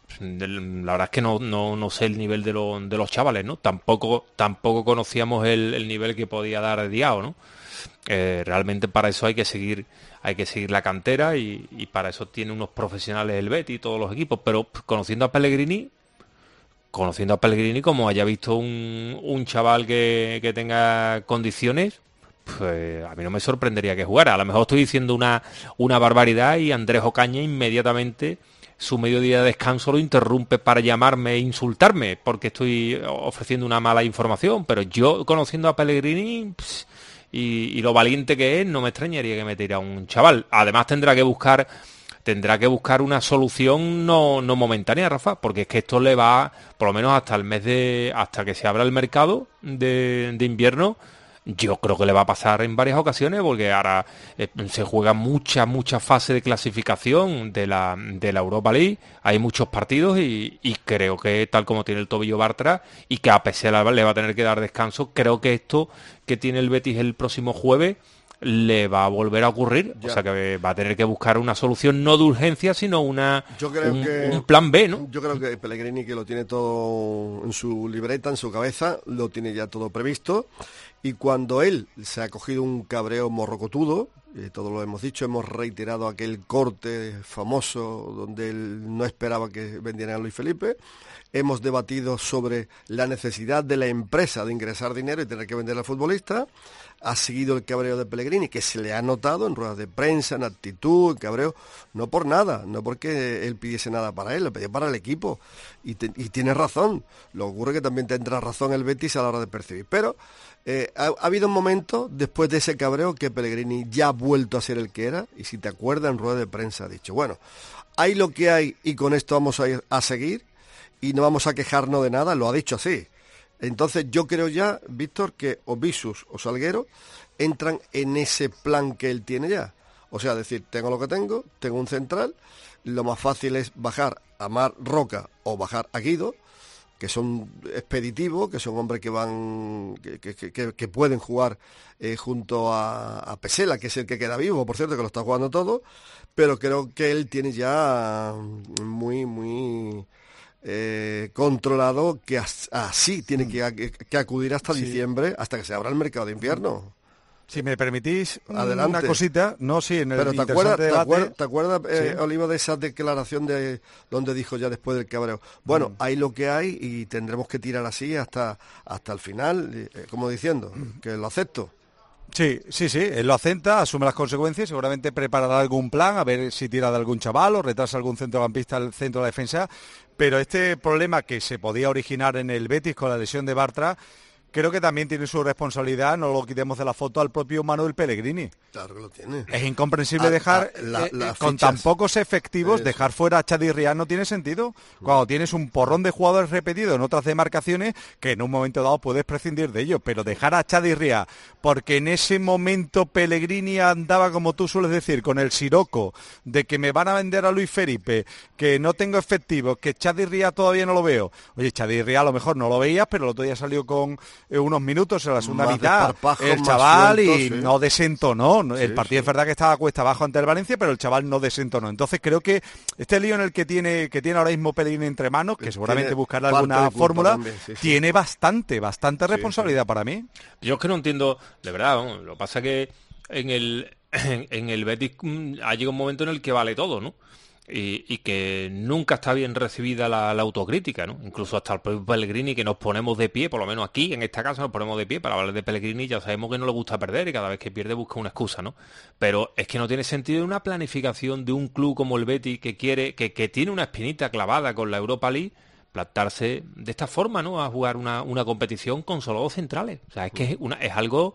La verdad es que no, no, no sé el nivel de, lo, de los chavales, ¿no? Tampoco, tampoco conocíamos el, el nivel que podía dar Diao, ¿no? Eh, realmente para eso hay que seguir hay que seguir la cantera y, y para eso tiene unos profesionales el Betis y todos los equipos, pero conociendo a Pellegrini conociendo a Pellegrini como haya visto un, un chaval que, que tenga condiciones, pues a mí no me sorprendería que jugara. A lo mejor estoy diciendo una, una barbaridad y Andrés Ocaña inmediatamente su mediodía de descanso lo interrumpe para llamarme e insultarme porque estoy ofreciendo una mala información, pero yo conociendo a Pellegrini pss, y, y lo valiente que es, no me extrañaría que me tirara un chaval. Además tendrá que buscar tendrá que buscar una solución no, no momentánea, Rafa, porque es que esto le va, por lo menos hasta el mes de, hasta que se abra el mercado de, de invierno, yo creo que le va a pasar en varias ocasiones, porque ahora eh, se juega mucha, mucha fase de clasificación de la, de la Europa League, hay muchos partidos y, y creo que tal como tiene el tobillo Bartra y que a Pesela le va a tener que dar descanso, creo que esto que tiene el Betis el próximo jueves le va a volver a ocurrir, ya. O sea que va a tener que buscar una solución no de urgencia, sino una yo creo un, que, un plan B, ¿no? Yo creo que Pellegrini, que lo tiene todo en su libreta, en su cabeza, lo tiene ya todo previsto, y cuando él se ha cogido un cabreo morrocotudo, eh, todo lo hemos dicho, hemos reiterado aquel corte famoso donde él no esperaba que vendieran a Luis Felipe, hemos debatido sobre la necesidad de la empresa de ingresar dinero y tener que vender al futbolista. Ha seguido el cabreo de Pellegrini, que se le ha notado en ruedas de prensa, en actitud, en cabreo, no por nada, no porque él pidiese nada para él, lo pidió para el equipo, y, te, y tiene razón. Lo que ocurre que también tendrá razón el Betis a la hora de percibir, pero eh, ha, ha habido un momento, después de ese cabreo, que Pellegrini ya ha vuelto a ser el que era, y si te acuerdas, en rueda de prensa ha dicho, bueno, hay lo que hay y con esto vamos a ir a seguir, y no vamos a quejarnos de nada, lo ha dicho así. Entonces yo creo ya, Víctor, que o Visus o Salguero entran en ese plan que él tiene ya. O sea, decir, tengo lo que tengo, tengo un central, lo más fácil es bajar a Mar Roca o bajar a Guido, que son expeditivos, que son hombres que van, que, que, que, que pueden jugar eh, junto a, a Pesela, que es el que queda vivo, por cierto, que lo está jugando todo, pero creo que él tiene ya muy, muy... Eh, controlado que as, así tiene que, que acudir hasta sí. diciembre, hasta que se abra el mercado de invierno. Si me permitís Adelante. Una cosita, no, sí, en el Pero ¿te acuerdas, debate... ¿te acuerdas, ¿te acuerdas eh, sí. Oliva, de esa declaración de donde dijo ya después del cabreo? Bueno, mm. hay lo que hay y tendremos que tirar así hasta, hasta el final, eh, como diciendo, que lo acepto. Sí, sí, sí, él lo acepta, asume las consecuencias, seguramente preparará algún plan, a ver si tira de algún chaval o retrasa algún centrocampista al centro de la defensa, pero este problema que se podía originar en el Betis con la lesión de Bartra, creo que también tiene su responsabilidad, no lo quitemos de la foto, al propio Manuel Pellegrini. Claro que lo tiene. Es incomprensible a, dejar, a, la, eh, con tan pocos efectivos, Eso. dejar fuera a Chadi Riad no tiene sentido. Cuando tienes un porrón de jugadores repetidos en otras demarcaciones, que en un momento dado puedes prescindir de ellos, pero dejar a Chadi Riad, porque en ese momento Pellegrini andaba, como tú sueles decir, con el siroco, de que me van a vender a Luis Felipe, que no tengo efectivos, que Chadi Riad todavía no lo veo. Oye, Chadi Riad a lo mejor no lo veías, pero el otro día salió con eh, unos minutos en la segunda más mitad, el chaval, sueltos, y ¿sí? no desentonó. El sí, partido sí. es verdad que estaba cuesta abajo ante el Valencia, pero el chaval no desentonó. Entonces creo que este lío en el que tiene que tiene ahora mismo Pellegrini entre manos, que seguramente buscará alguna fórmula, sí, sí. tiene bastante, bastante sí, responsabilidad sí. para mí. Yo es que no entiendo, de verdad, ¿no? Lo que pasa es que en el, en, en el Betis ha llegado un momento en el que vale todo, ¿no? Y, y que nunca está bien recibida la, la autocrítica, ¿no? Incluso hasta el propio Pellegrini, que nos ponemos de pie, por lo menos aquí, en esta casa, nos ponemos de pie para hablar de Pellegrini, ya sabemos que no le gusta perder y cada vez que pierde busca una excusa, ¿no? Pero es que no tiene sentido una planificación de un club como el Betis que quiere, que, que tiene una espinita clavada con la Europa League, plantarse de esta forma, ¿no? A jugar una, una competición con solo dos centrales. O sea, es que es, una, es algo...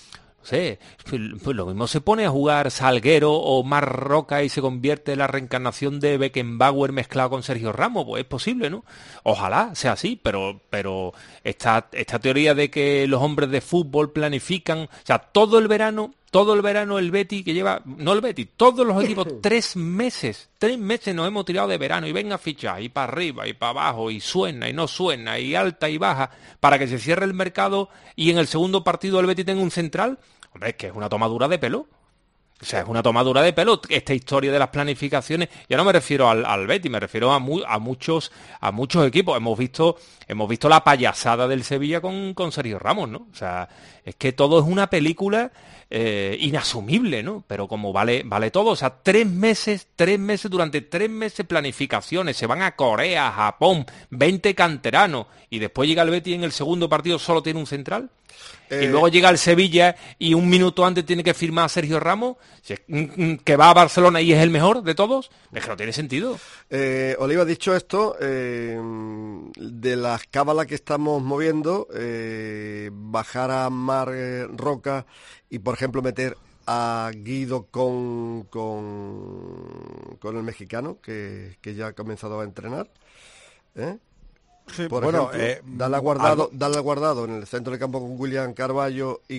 sé, pues lo mismo se pone a jugar Salguero o Mar Roca y se convierte en la reencarnación de Beckenbauer mezclado con Sergio Ramos, pues es posible, ¿no? Ojalá sea así, pero pero esta, esta teoría de que los hombres de fútbol planifican, o sea, todo el verano, todo el verano el Betis que lleva, no el Betis, todos los equipos, tres meses, tres meses nos hemos tirado de verano y venga a fichar, y para arriba y para abajo, y suena y no suena, y alta y baja, para que se cierre el mercado y en el segundo partido el Betis tenga un central. Hombre, es que es una tomadura de pelo. O sea, es una tomadura de pelo esta historia de las planificaciones. Ya no me refiero al, al Betis, me refiero a, mu a muchos a muchos equipos. Hemos visto hemos visto la payasada del Sevilla con, con Sergio Ramos, ¿no? O sea, es que todo es una película eh, inasumible, ¿no? Pero como vale vale todo, o sea, tres meses, tres meses, durante tres meses planificaciones, se van a Corea, a Japón, veinte canteranos, y después llega el Betis en el segundo partido solo tiene un central. Eh, y luego llega el Sevilla y un minuto antes tiene que firmar a Sergio Ramos, que va a Barcelona y es el mejor de todos. Es que no tiene sentido. Eh, Oliva, dicho esto, eh, de las cábalas que estamos moviendo, eh, bajar a Mar Roca y, por ejemplo, meter a Guido con, con, con el mexicano, que, que ya ha comenzado a entrenar, ¿eh? Sí, por bueno, ejemplo, eh, darle guardado, algo... darle guardado en el centro del campo con William Carballo y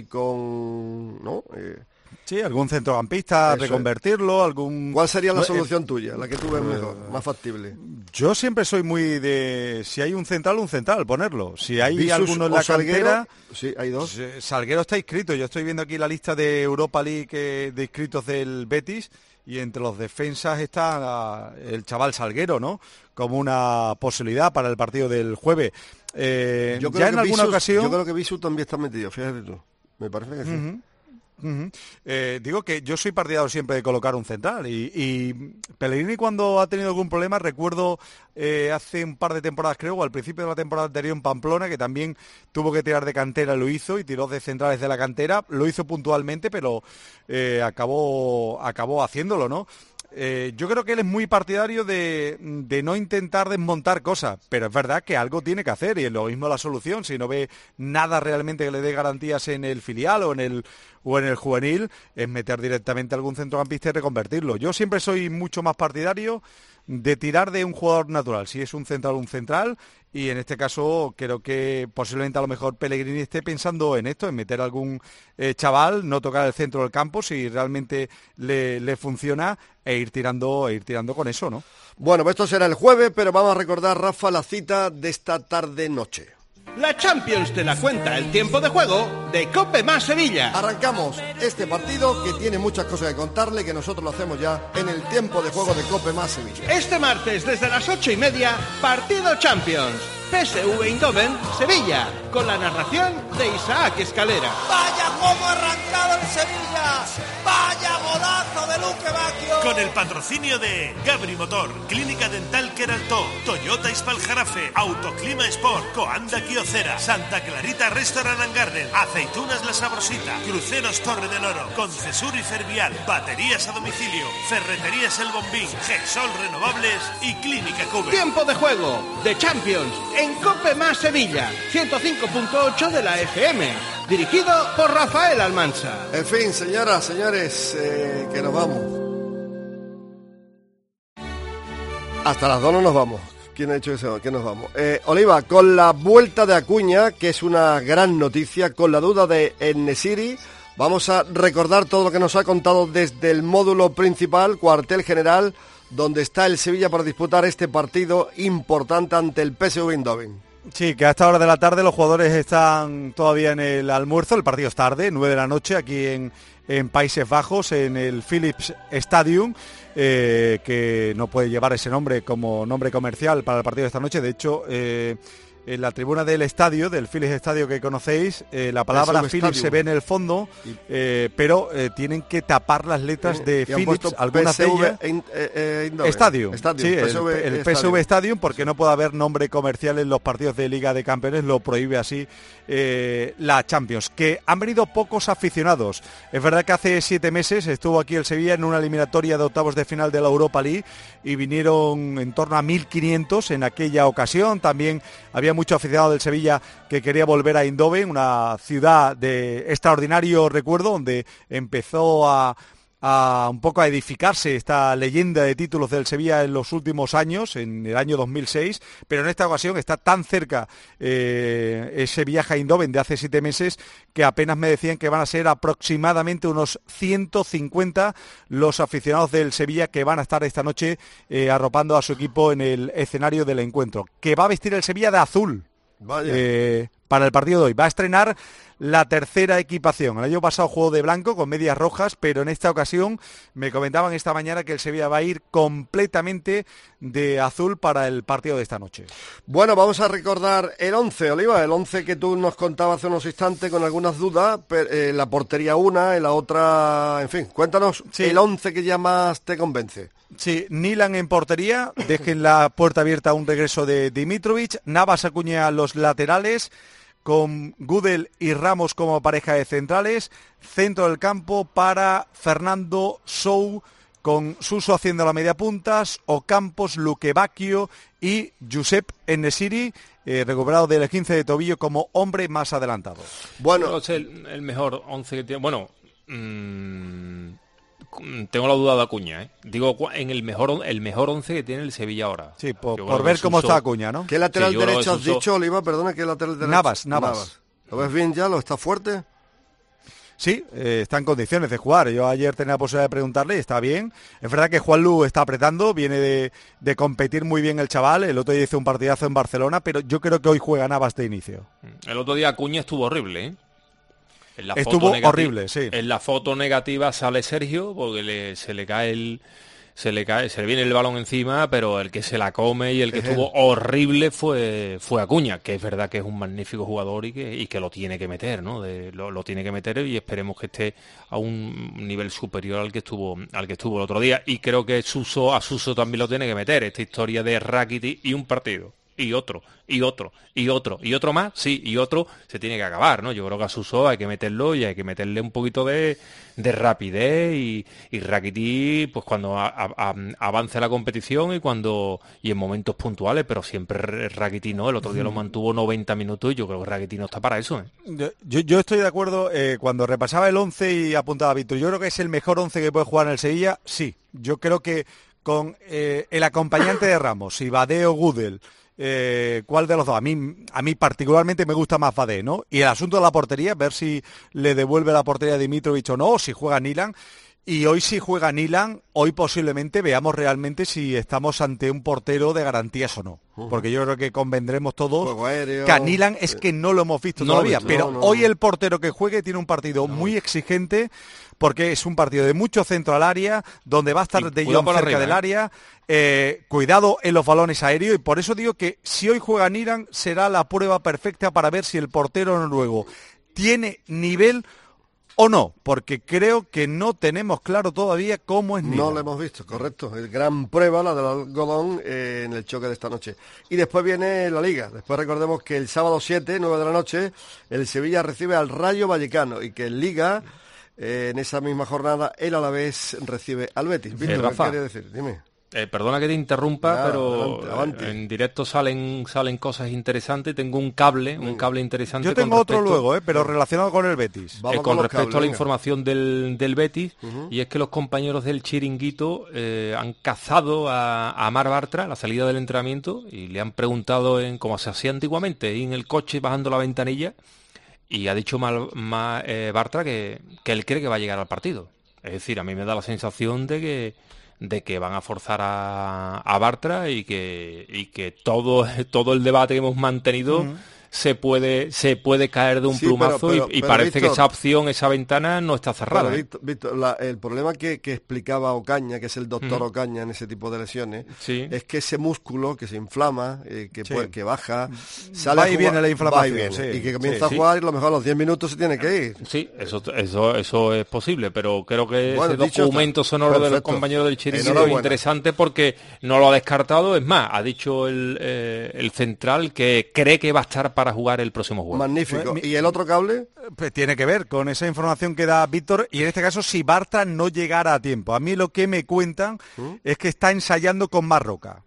con, ¿no? Eh, Sí, algún centrocampista, Eso reconvertirlo, algún... ¿Cuál sería la no, solución eh, tuya, la que tú ves mejor, más factible? Yo siempre soy muy de... Si hay un central, un central, ponerlo. Si hay Visus alguno en o la Salguero, cantera... sí, hay dos. Pues, Salguero está inscrito. Yo estoy viendo aquí la lista de Europa League eh, de inscritos del Betis y entre los defensas está el chaval Salguero, ¿no? Como una posibilidad para el partido del jueves. Eh, yo creo ya que en alguna Visus, ocasión... Yo creo que Visus también está metido, fíjate tú. Me parece que sí. Uh-huh. Uh-huh. Eh, digo que yo soy partidario siempre de colocar un central y, y Pellegrini cuando ha tenido algún problema, recuerdo eh, hace un par de temporadas creo, o al principio de la temporada anterior en Pamplona, que también tuvo que tirar de cantera, lo hizo y tiró de centrales de la cantera, lo hizo puntualmente, pero eh, acabó, acabó haciéndolo, ¿no? Eh, yo creo que él es muy partidario de, de no intentar desmontar cosas, pero es verdad que algo tiene que hacer y es lo mismo la solución. Si no ve nada realmente que le dé garantías en el filial o en el o en el juvenil, es meter directamente a algún centrocampista y reconvertirlo. Yo siempre soy mucho más partidario de tirar de un jugador natural, si es un central, un central, y en este caso creo que posiblemente a lo mejor Pellegrini esté pensando en esto, en meter a algún eh, chaval, no tocar el centro del campo, si realmente le, le funciona, e ir tirando, e ir tirando con eso, ¿no? Bueno, pues esto será el jueves, pero vamos a recordar, Rafa, la cita de esta tarde-noche. La Champions te la cuenta el tiempo de juego de Cope Más Sevilla. Arrancamos este partido que tiene muchas cosas que contarle, que nosotros lo hacemos ya en el tiempo de juego de Cope Más Sevilla. Este martes desde las ocho y media, partido Champions. P S V Eindhoven, Sevilla, con la narración de Isaac Escalera. ¡Vaya cómo ha arrancado el Sevilla! ¡Vaya golazo de Luque Bacchio! Con el patrocinio de Gabri Motor, Clínica Dental Queraltó, Toyota Ispaljarafe, Autoclima Sport, Coanda Quiocera, Santa Clarita Restaurant and Garden, Aceitunas La Sabrosita, Cruceros Torre del Oro, Concesur y Fervial, Baterías a domicilio, Ferreterías El Bombín, Gesol Renovables y Clínica Cube. Tiempo de juego de Champions en Cope Más Sevilla, ciento cinco punto ocho de la F M, dirigido por Rafael Almansa. En fin, señoras, señores, eh, que nos vamos. Hasta las dos no nos vamos. ¿Quién ha dicho eso? Que nos vamos. Eh, Oliva, con la vuelta de Acuña, que es una gran noticia, con la duda de En-Nesyri, vamos a recordar todo lo que nos ha contado desde el módulo principal, cuartel general, donde está el Sevilla para disputar este partido importante ante el P S V Eindhoven. Sí, que a esta hora de la tarde los jugadores están todavía en el almuerzo, el partido es tarde, nueve de la noche, aquí en, en Países Bajos, en el Philips Stadium, eh, que no puede llevar ese nombre como nombre comercial para el partido de esta noche. De hecho, eh, en la tribuna del estadio, del Philips Estadio que conocéis, eh, la palabra Philips se ve en el fondo, eh, pero eh, tienen que tapar las letras de Philips, algunas de ellas. Eh, eh, Stadium, Stadium, sí, P S V, el, el P S V Stadium, porque no puede haber nombre comercial en los partidos de Liga de Campeones, lo prohíbe así eh, la Champions, que han venido pocos aficionados. Es verdad que hace siete meses estuvo aquí el Sevilla en una eliminatoria de octavos de final de la Europa League y vinieron en torno a mil quinientos en aquella ocasión. También había mucho aficionado del Sevilla que quería volver a Eindhoven, una ciudad de extraordinario recuerdo, donde empezó a, a un poco a edificarse esta leyenda de títulos del Sevilla en los últimos años, en el año dos mil seis, pero en esta ocasión está tan cerca eh, ese viaje a Eindhoven de hace siete meses que apenas me decían que van a ser aproximadamente unos ciento cincuenta los aficionados del Sevilla que van a estar esta noche eh, arropando a su equipo en el escenario del encuentro, que va a vestir el Sevilla de azul. Vaya. Eh, para el partido de hoy. Va a estrenar la tercera equipación. El año pasado jugó de blanco con medias rojas, pero en esta ocasión me comentaban esta mañana que el Sevilla va a ir completamente de azul para el partido de esta noche. Bueno, vamos a recordar el once, Oliva, el once que tú nos contabas hace unos instantes con algunas dudas, pero, eh, la portería una, en la otra, en fin, cuéntanos sí. El once que ya más te convence. Sí, Nilan en portería, dejen la puerta abierta a un regreso de Dimitrovic, Navas Acuña a los laterales, con Gudel y Ramos como pareja de centrales, centro del campo para Fernando Sou, con Suso haciendo la media puntas, Ocampos, Luque Bacchio y Josep En-Nesyri, eh, recuperado del quince de tobillo como hombre más adelantado. Bueno, es el, el mejor once que tiene. Bueno, mmm, tengo la duda de Acuña, ¿eh? Digo, en el mejor el mejor once que tiene el Sevilla ahora. Sí, por, por ver cómo está Acuña, ¿no? ¿Qué lateral sí, derecho has dicho, Oliva? Perdona, ¿qué lateral derecho? Navas, Navas. Navas. ¿Lo ves bien ya? ¿Lo está fuerte? Sí, eh, está en condiciones de jugar. Yo ayer tenía la posibilidad de preguntarle y está bien. Es verdad que Juanlu está apretando, viene de, de competir muy bien el chaval. El otro día hizo un partidazo en Barcelona, pero yo creo que hoy juega Navas de inicio. El otro día Acuña estuvo horrible, ¿eh? En la Estuvo foto horrible, sí. En la foto negativa sale Sergio porque le, se le cae el... Se le cae, se le viene el balón encima, pero el que se la come y el que estuvo horrible fue fue Acuña, que es verdad que es un magnífico jugador y que y que lo tiene que meter, ¿no? De, lo, lo tiene que meter y esperemos que esté a un nivel superior al que estuvo al que estuvo el otro día. Y creo que Suso, a Suso también lo tiene que meter. Esta historia de Rakitic y un partido y otro y otro y otro y otro más, sí, y otro se tiene que acabar, ¿no? Yo creo que a Suso hay que meterlo y hay que meterle un poquito de, de rapidez y, y Rakitic, pues cuando a, a, avance la competición y cuando y en momentos puntuales, pero siempre Rakitic no. El otro día lo mantuvo noventa minutos y yo creo que Rakitic no está para eso, ¿eh? Yo, yo estoy de acuerdo, eh, cuando repasaba el once y apuntaba a Víctor, yo creo que es el mejor once que puede jugar en el Sevilla, sí. Yo creo que con eh, el acompañante de Ramos, si Badé o Gudel, Eh, ¿cuál de los dos? A mí, a mí particularmente me gusta más Badé, ¿no? Y el asunto de la portería, ver si le devuelve la portería a Dimitrovic o no, o si juega Nilan. Y hoy si juega Nilan, hoy posiblemente veamos realmente si estamos ante un portero de garantías o no. Uh-huh. Porque yo creo que convendremos todos aéreo, que a Nilan es que no lo hemos visto no todavía. Visto, pero no, no, hoy no. El portero que juegue tiene un partido no. muy exigente, porque es un partido de mucho centro al área, donde va a estar De Jong cerca arriba, del ¿eh? área, eh, cuidado en los balones aéreos, y por eso digo que si hoy juega Nilan será la prueba perfecta para ver si el portero noruego tiene nivel o no, porque creo que no tenemos claro todavía cómo es Nilan. No lo hemos visto, correcto. Es gran prueba la del algodón eh, en el choque de esta noche. Y después viene la Liga. Después recordemos que el sábado siete, nueve de la noche, el Sevilla recibe al Rayo Vallecano y que en Liga, eh, en esa misma jornada, el Alavés recibe al Betis. Víctor, ¿qué quería decir? Dime. Eh, perdona que te interrumpa, ah, pero adelante, adelante. en directo salen salen cosas interesantes. Tengo un cable, un cable interesante. Yo tengo otro luego, eh, pero relacionado con el Betis. Eh, con respecto cables, a la venga. información del, del Betis, uh-huh. y es que los compañeros del Chiringuito eh, han cazado a, a Mar Bartra a la salida del entrenamiento y le han preguntado en cómo se hacía antiguamente, en el coche bajando la ventanilla, y ha dicho Mar, Mar, eh, Bartra que, que él cree que va a llegar al partido. Es decir, a mí me da la sensación de que de que van a forzar a, a Bartra y que y que todo todo el debate que hemos mantenido uh-huh. se puede se puede caer de un sí, plumazo pero, pero, y, y pero, parece Víctor, que esa opción, esa ventana no está cerrada. Pero, Víctor, Víctor, la, el problema que, que explicaba Ocaña, que es el doctor uh-huh. Ocaña en ese tipo de lesiones, sí. es que ese músculo que se inflama, eh, que, sí. puede, que baja, sale va a y jugar, viene la inflamación, viene, sí. y que comienza sí, a jugar sí. y a lo mejor a los diez minutos se tiene que ir. Sí, eso eso eso es posible, pero creo que bueno, ese documento está. sonoro Perfecto. del compañero del Chiringuito es interesante porque no lo ha descartado. Es más, ha dicho el, eh, el central que cree que va a estar para jugar el próximo juego. Magnífico. ¿Y el otro cable? Pues tiene que ver con esa información que da Víctor, y en este caso si Bartra no llegara a tiempo. A mí lo que me cuentan ¿Mm? es que está ensayando con más Roca.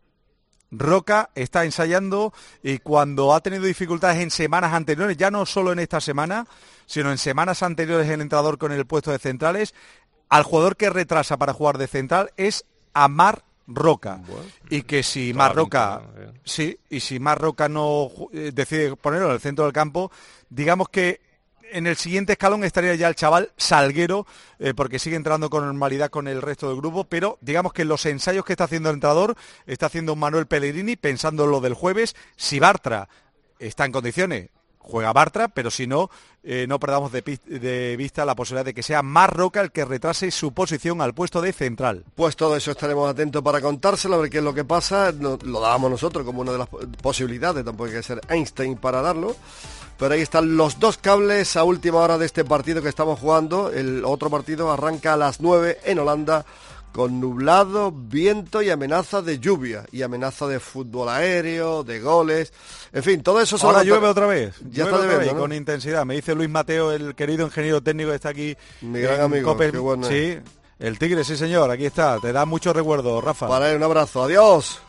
Roca está ensayando, y cuando ha tenido dificultades en semanas anteriores, ya no solo en esta semana, sino en semanas anteriores el entrenador con el puesto de centrales, al jugador que retrasa para jugar de central es a Mar Roca, bueno, y que si Mar Roca no, sí, y si Mar Roca no eh, decide ponerlo en el centro del campo, digamos que en el siguiente escalón estaría ya el chaval Salguero, eh, porque sigue entrando con normalidad con el resto del grupo, pero digamos que los ensayos que está haciendo el entrenador, está haciendo Manuel Pellegrini pensando en lo del jueves. Si Bartra está en condiciones, juega Bartra, pero si no, eh, no perdamos de, de vista la posibilidad de que sea Mar Roca el que retrase su posición al puesto de central. Pues todo eso estaremos atentos para contárselo, a ver qué es lo que pasa. No, lo dábamos nosotros como una de las posibilidades, tampoco hay que ser Einstein para darlo. Pero ahí están los dos cables a última hora de este partido que estamos jugando. El otro partido arranca a las nueve en Holanda, con nublado, viento y amenaza de lluvia, y amenaza de fútbol aéreo, de goles, en fin, todo eso... Ahora llueve otra vez, ya llueve está lloviendo, ¿no? Con intensidad, me dice Luis Mateo, el querido ingeniero técnico que está aquí. Mi gran amigo, Cope. qué bueno. Sí, el Tigre, sí señor, aquí está, te da mucho recuerdo, Rafa. Para él, un abrazo, adiós.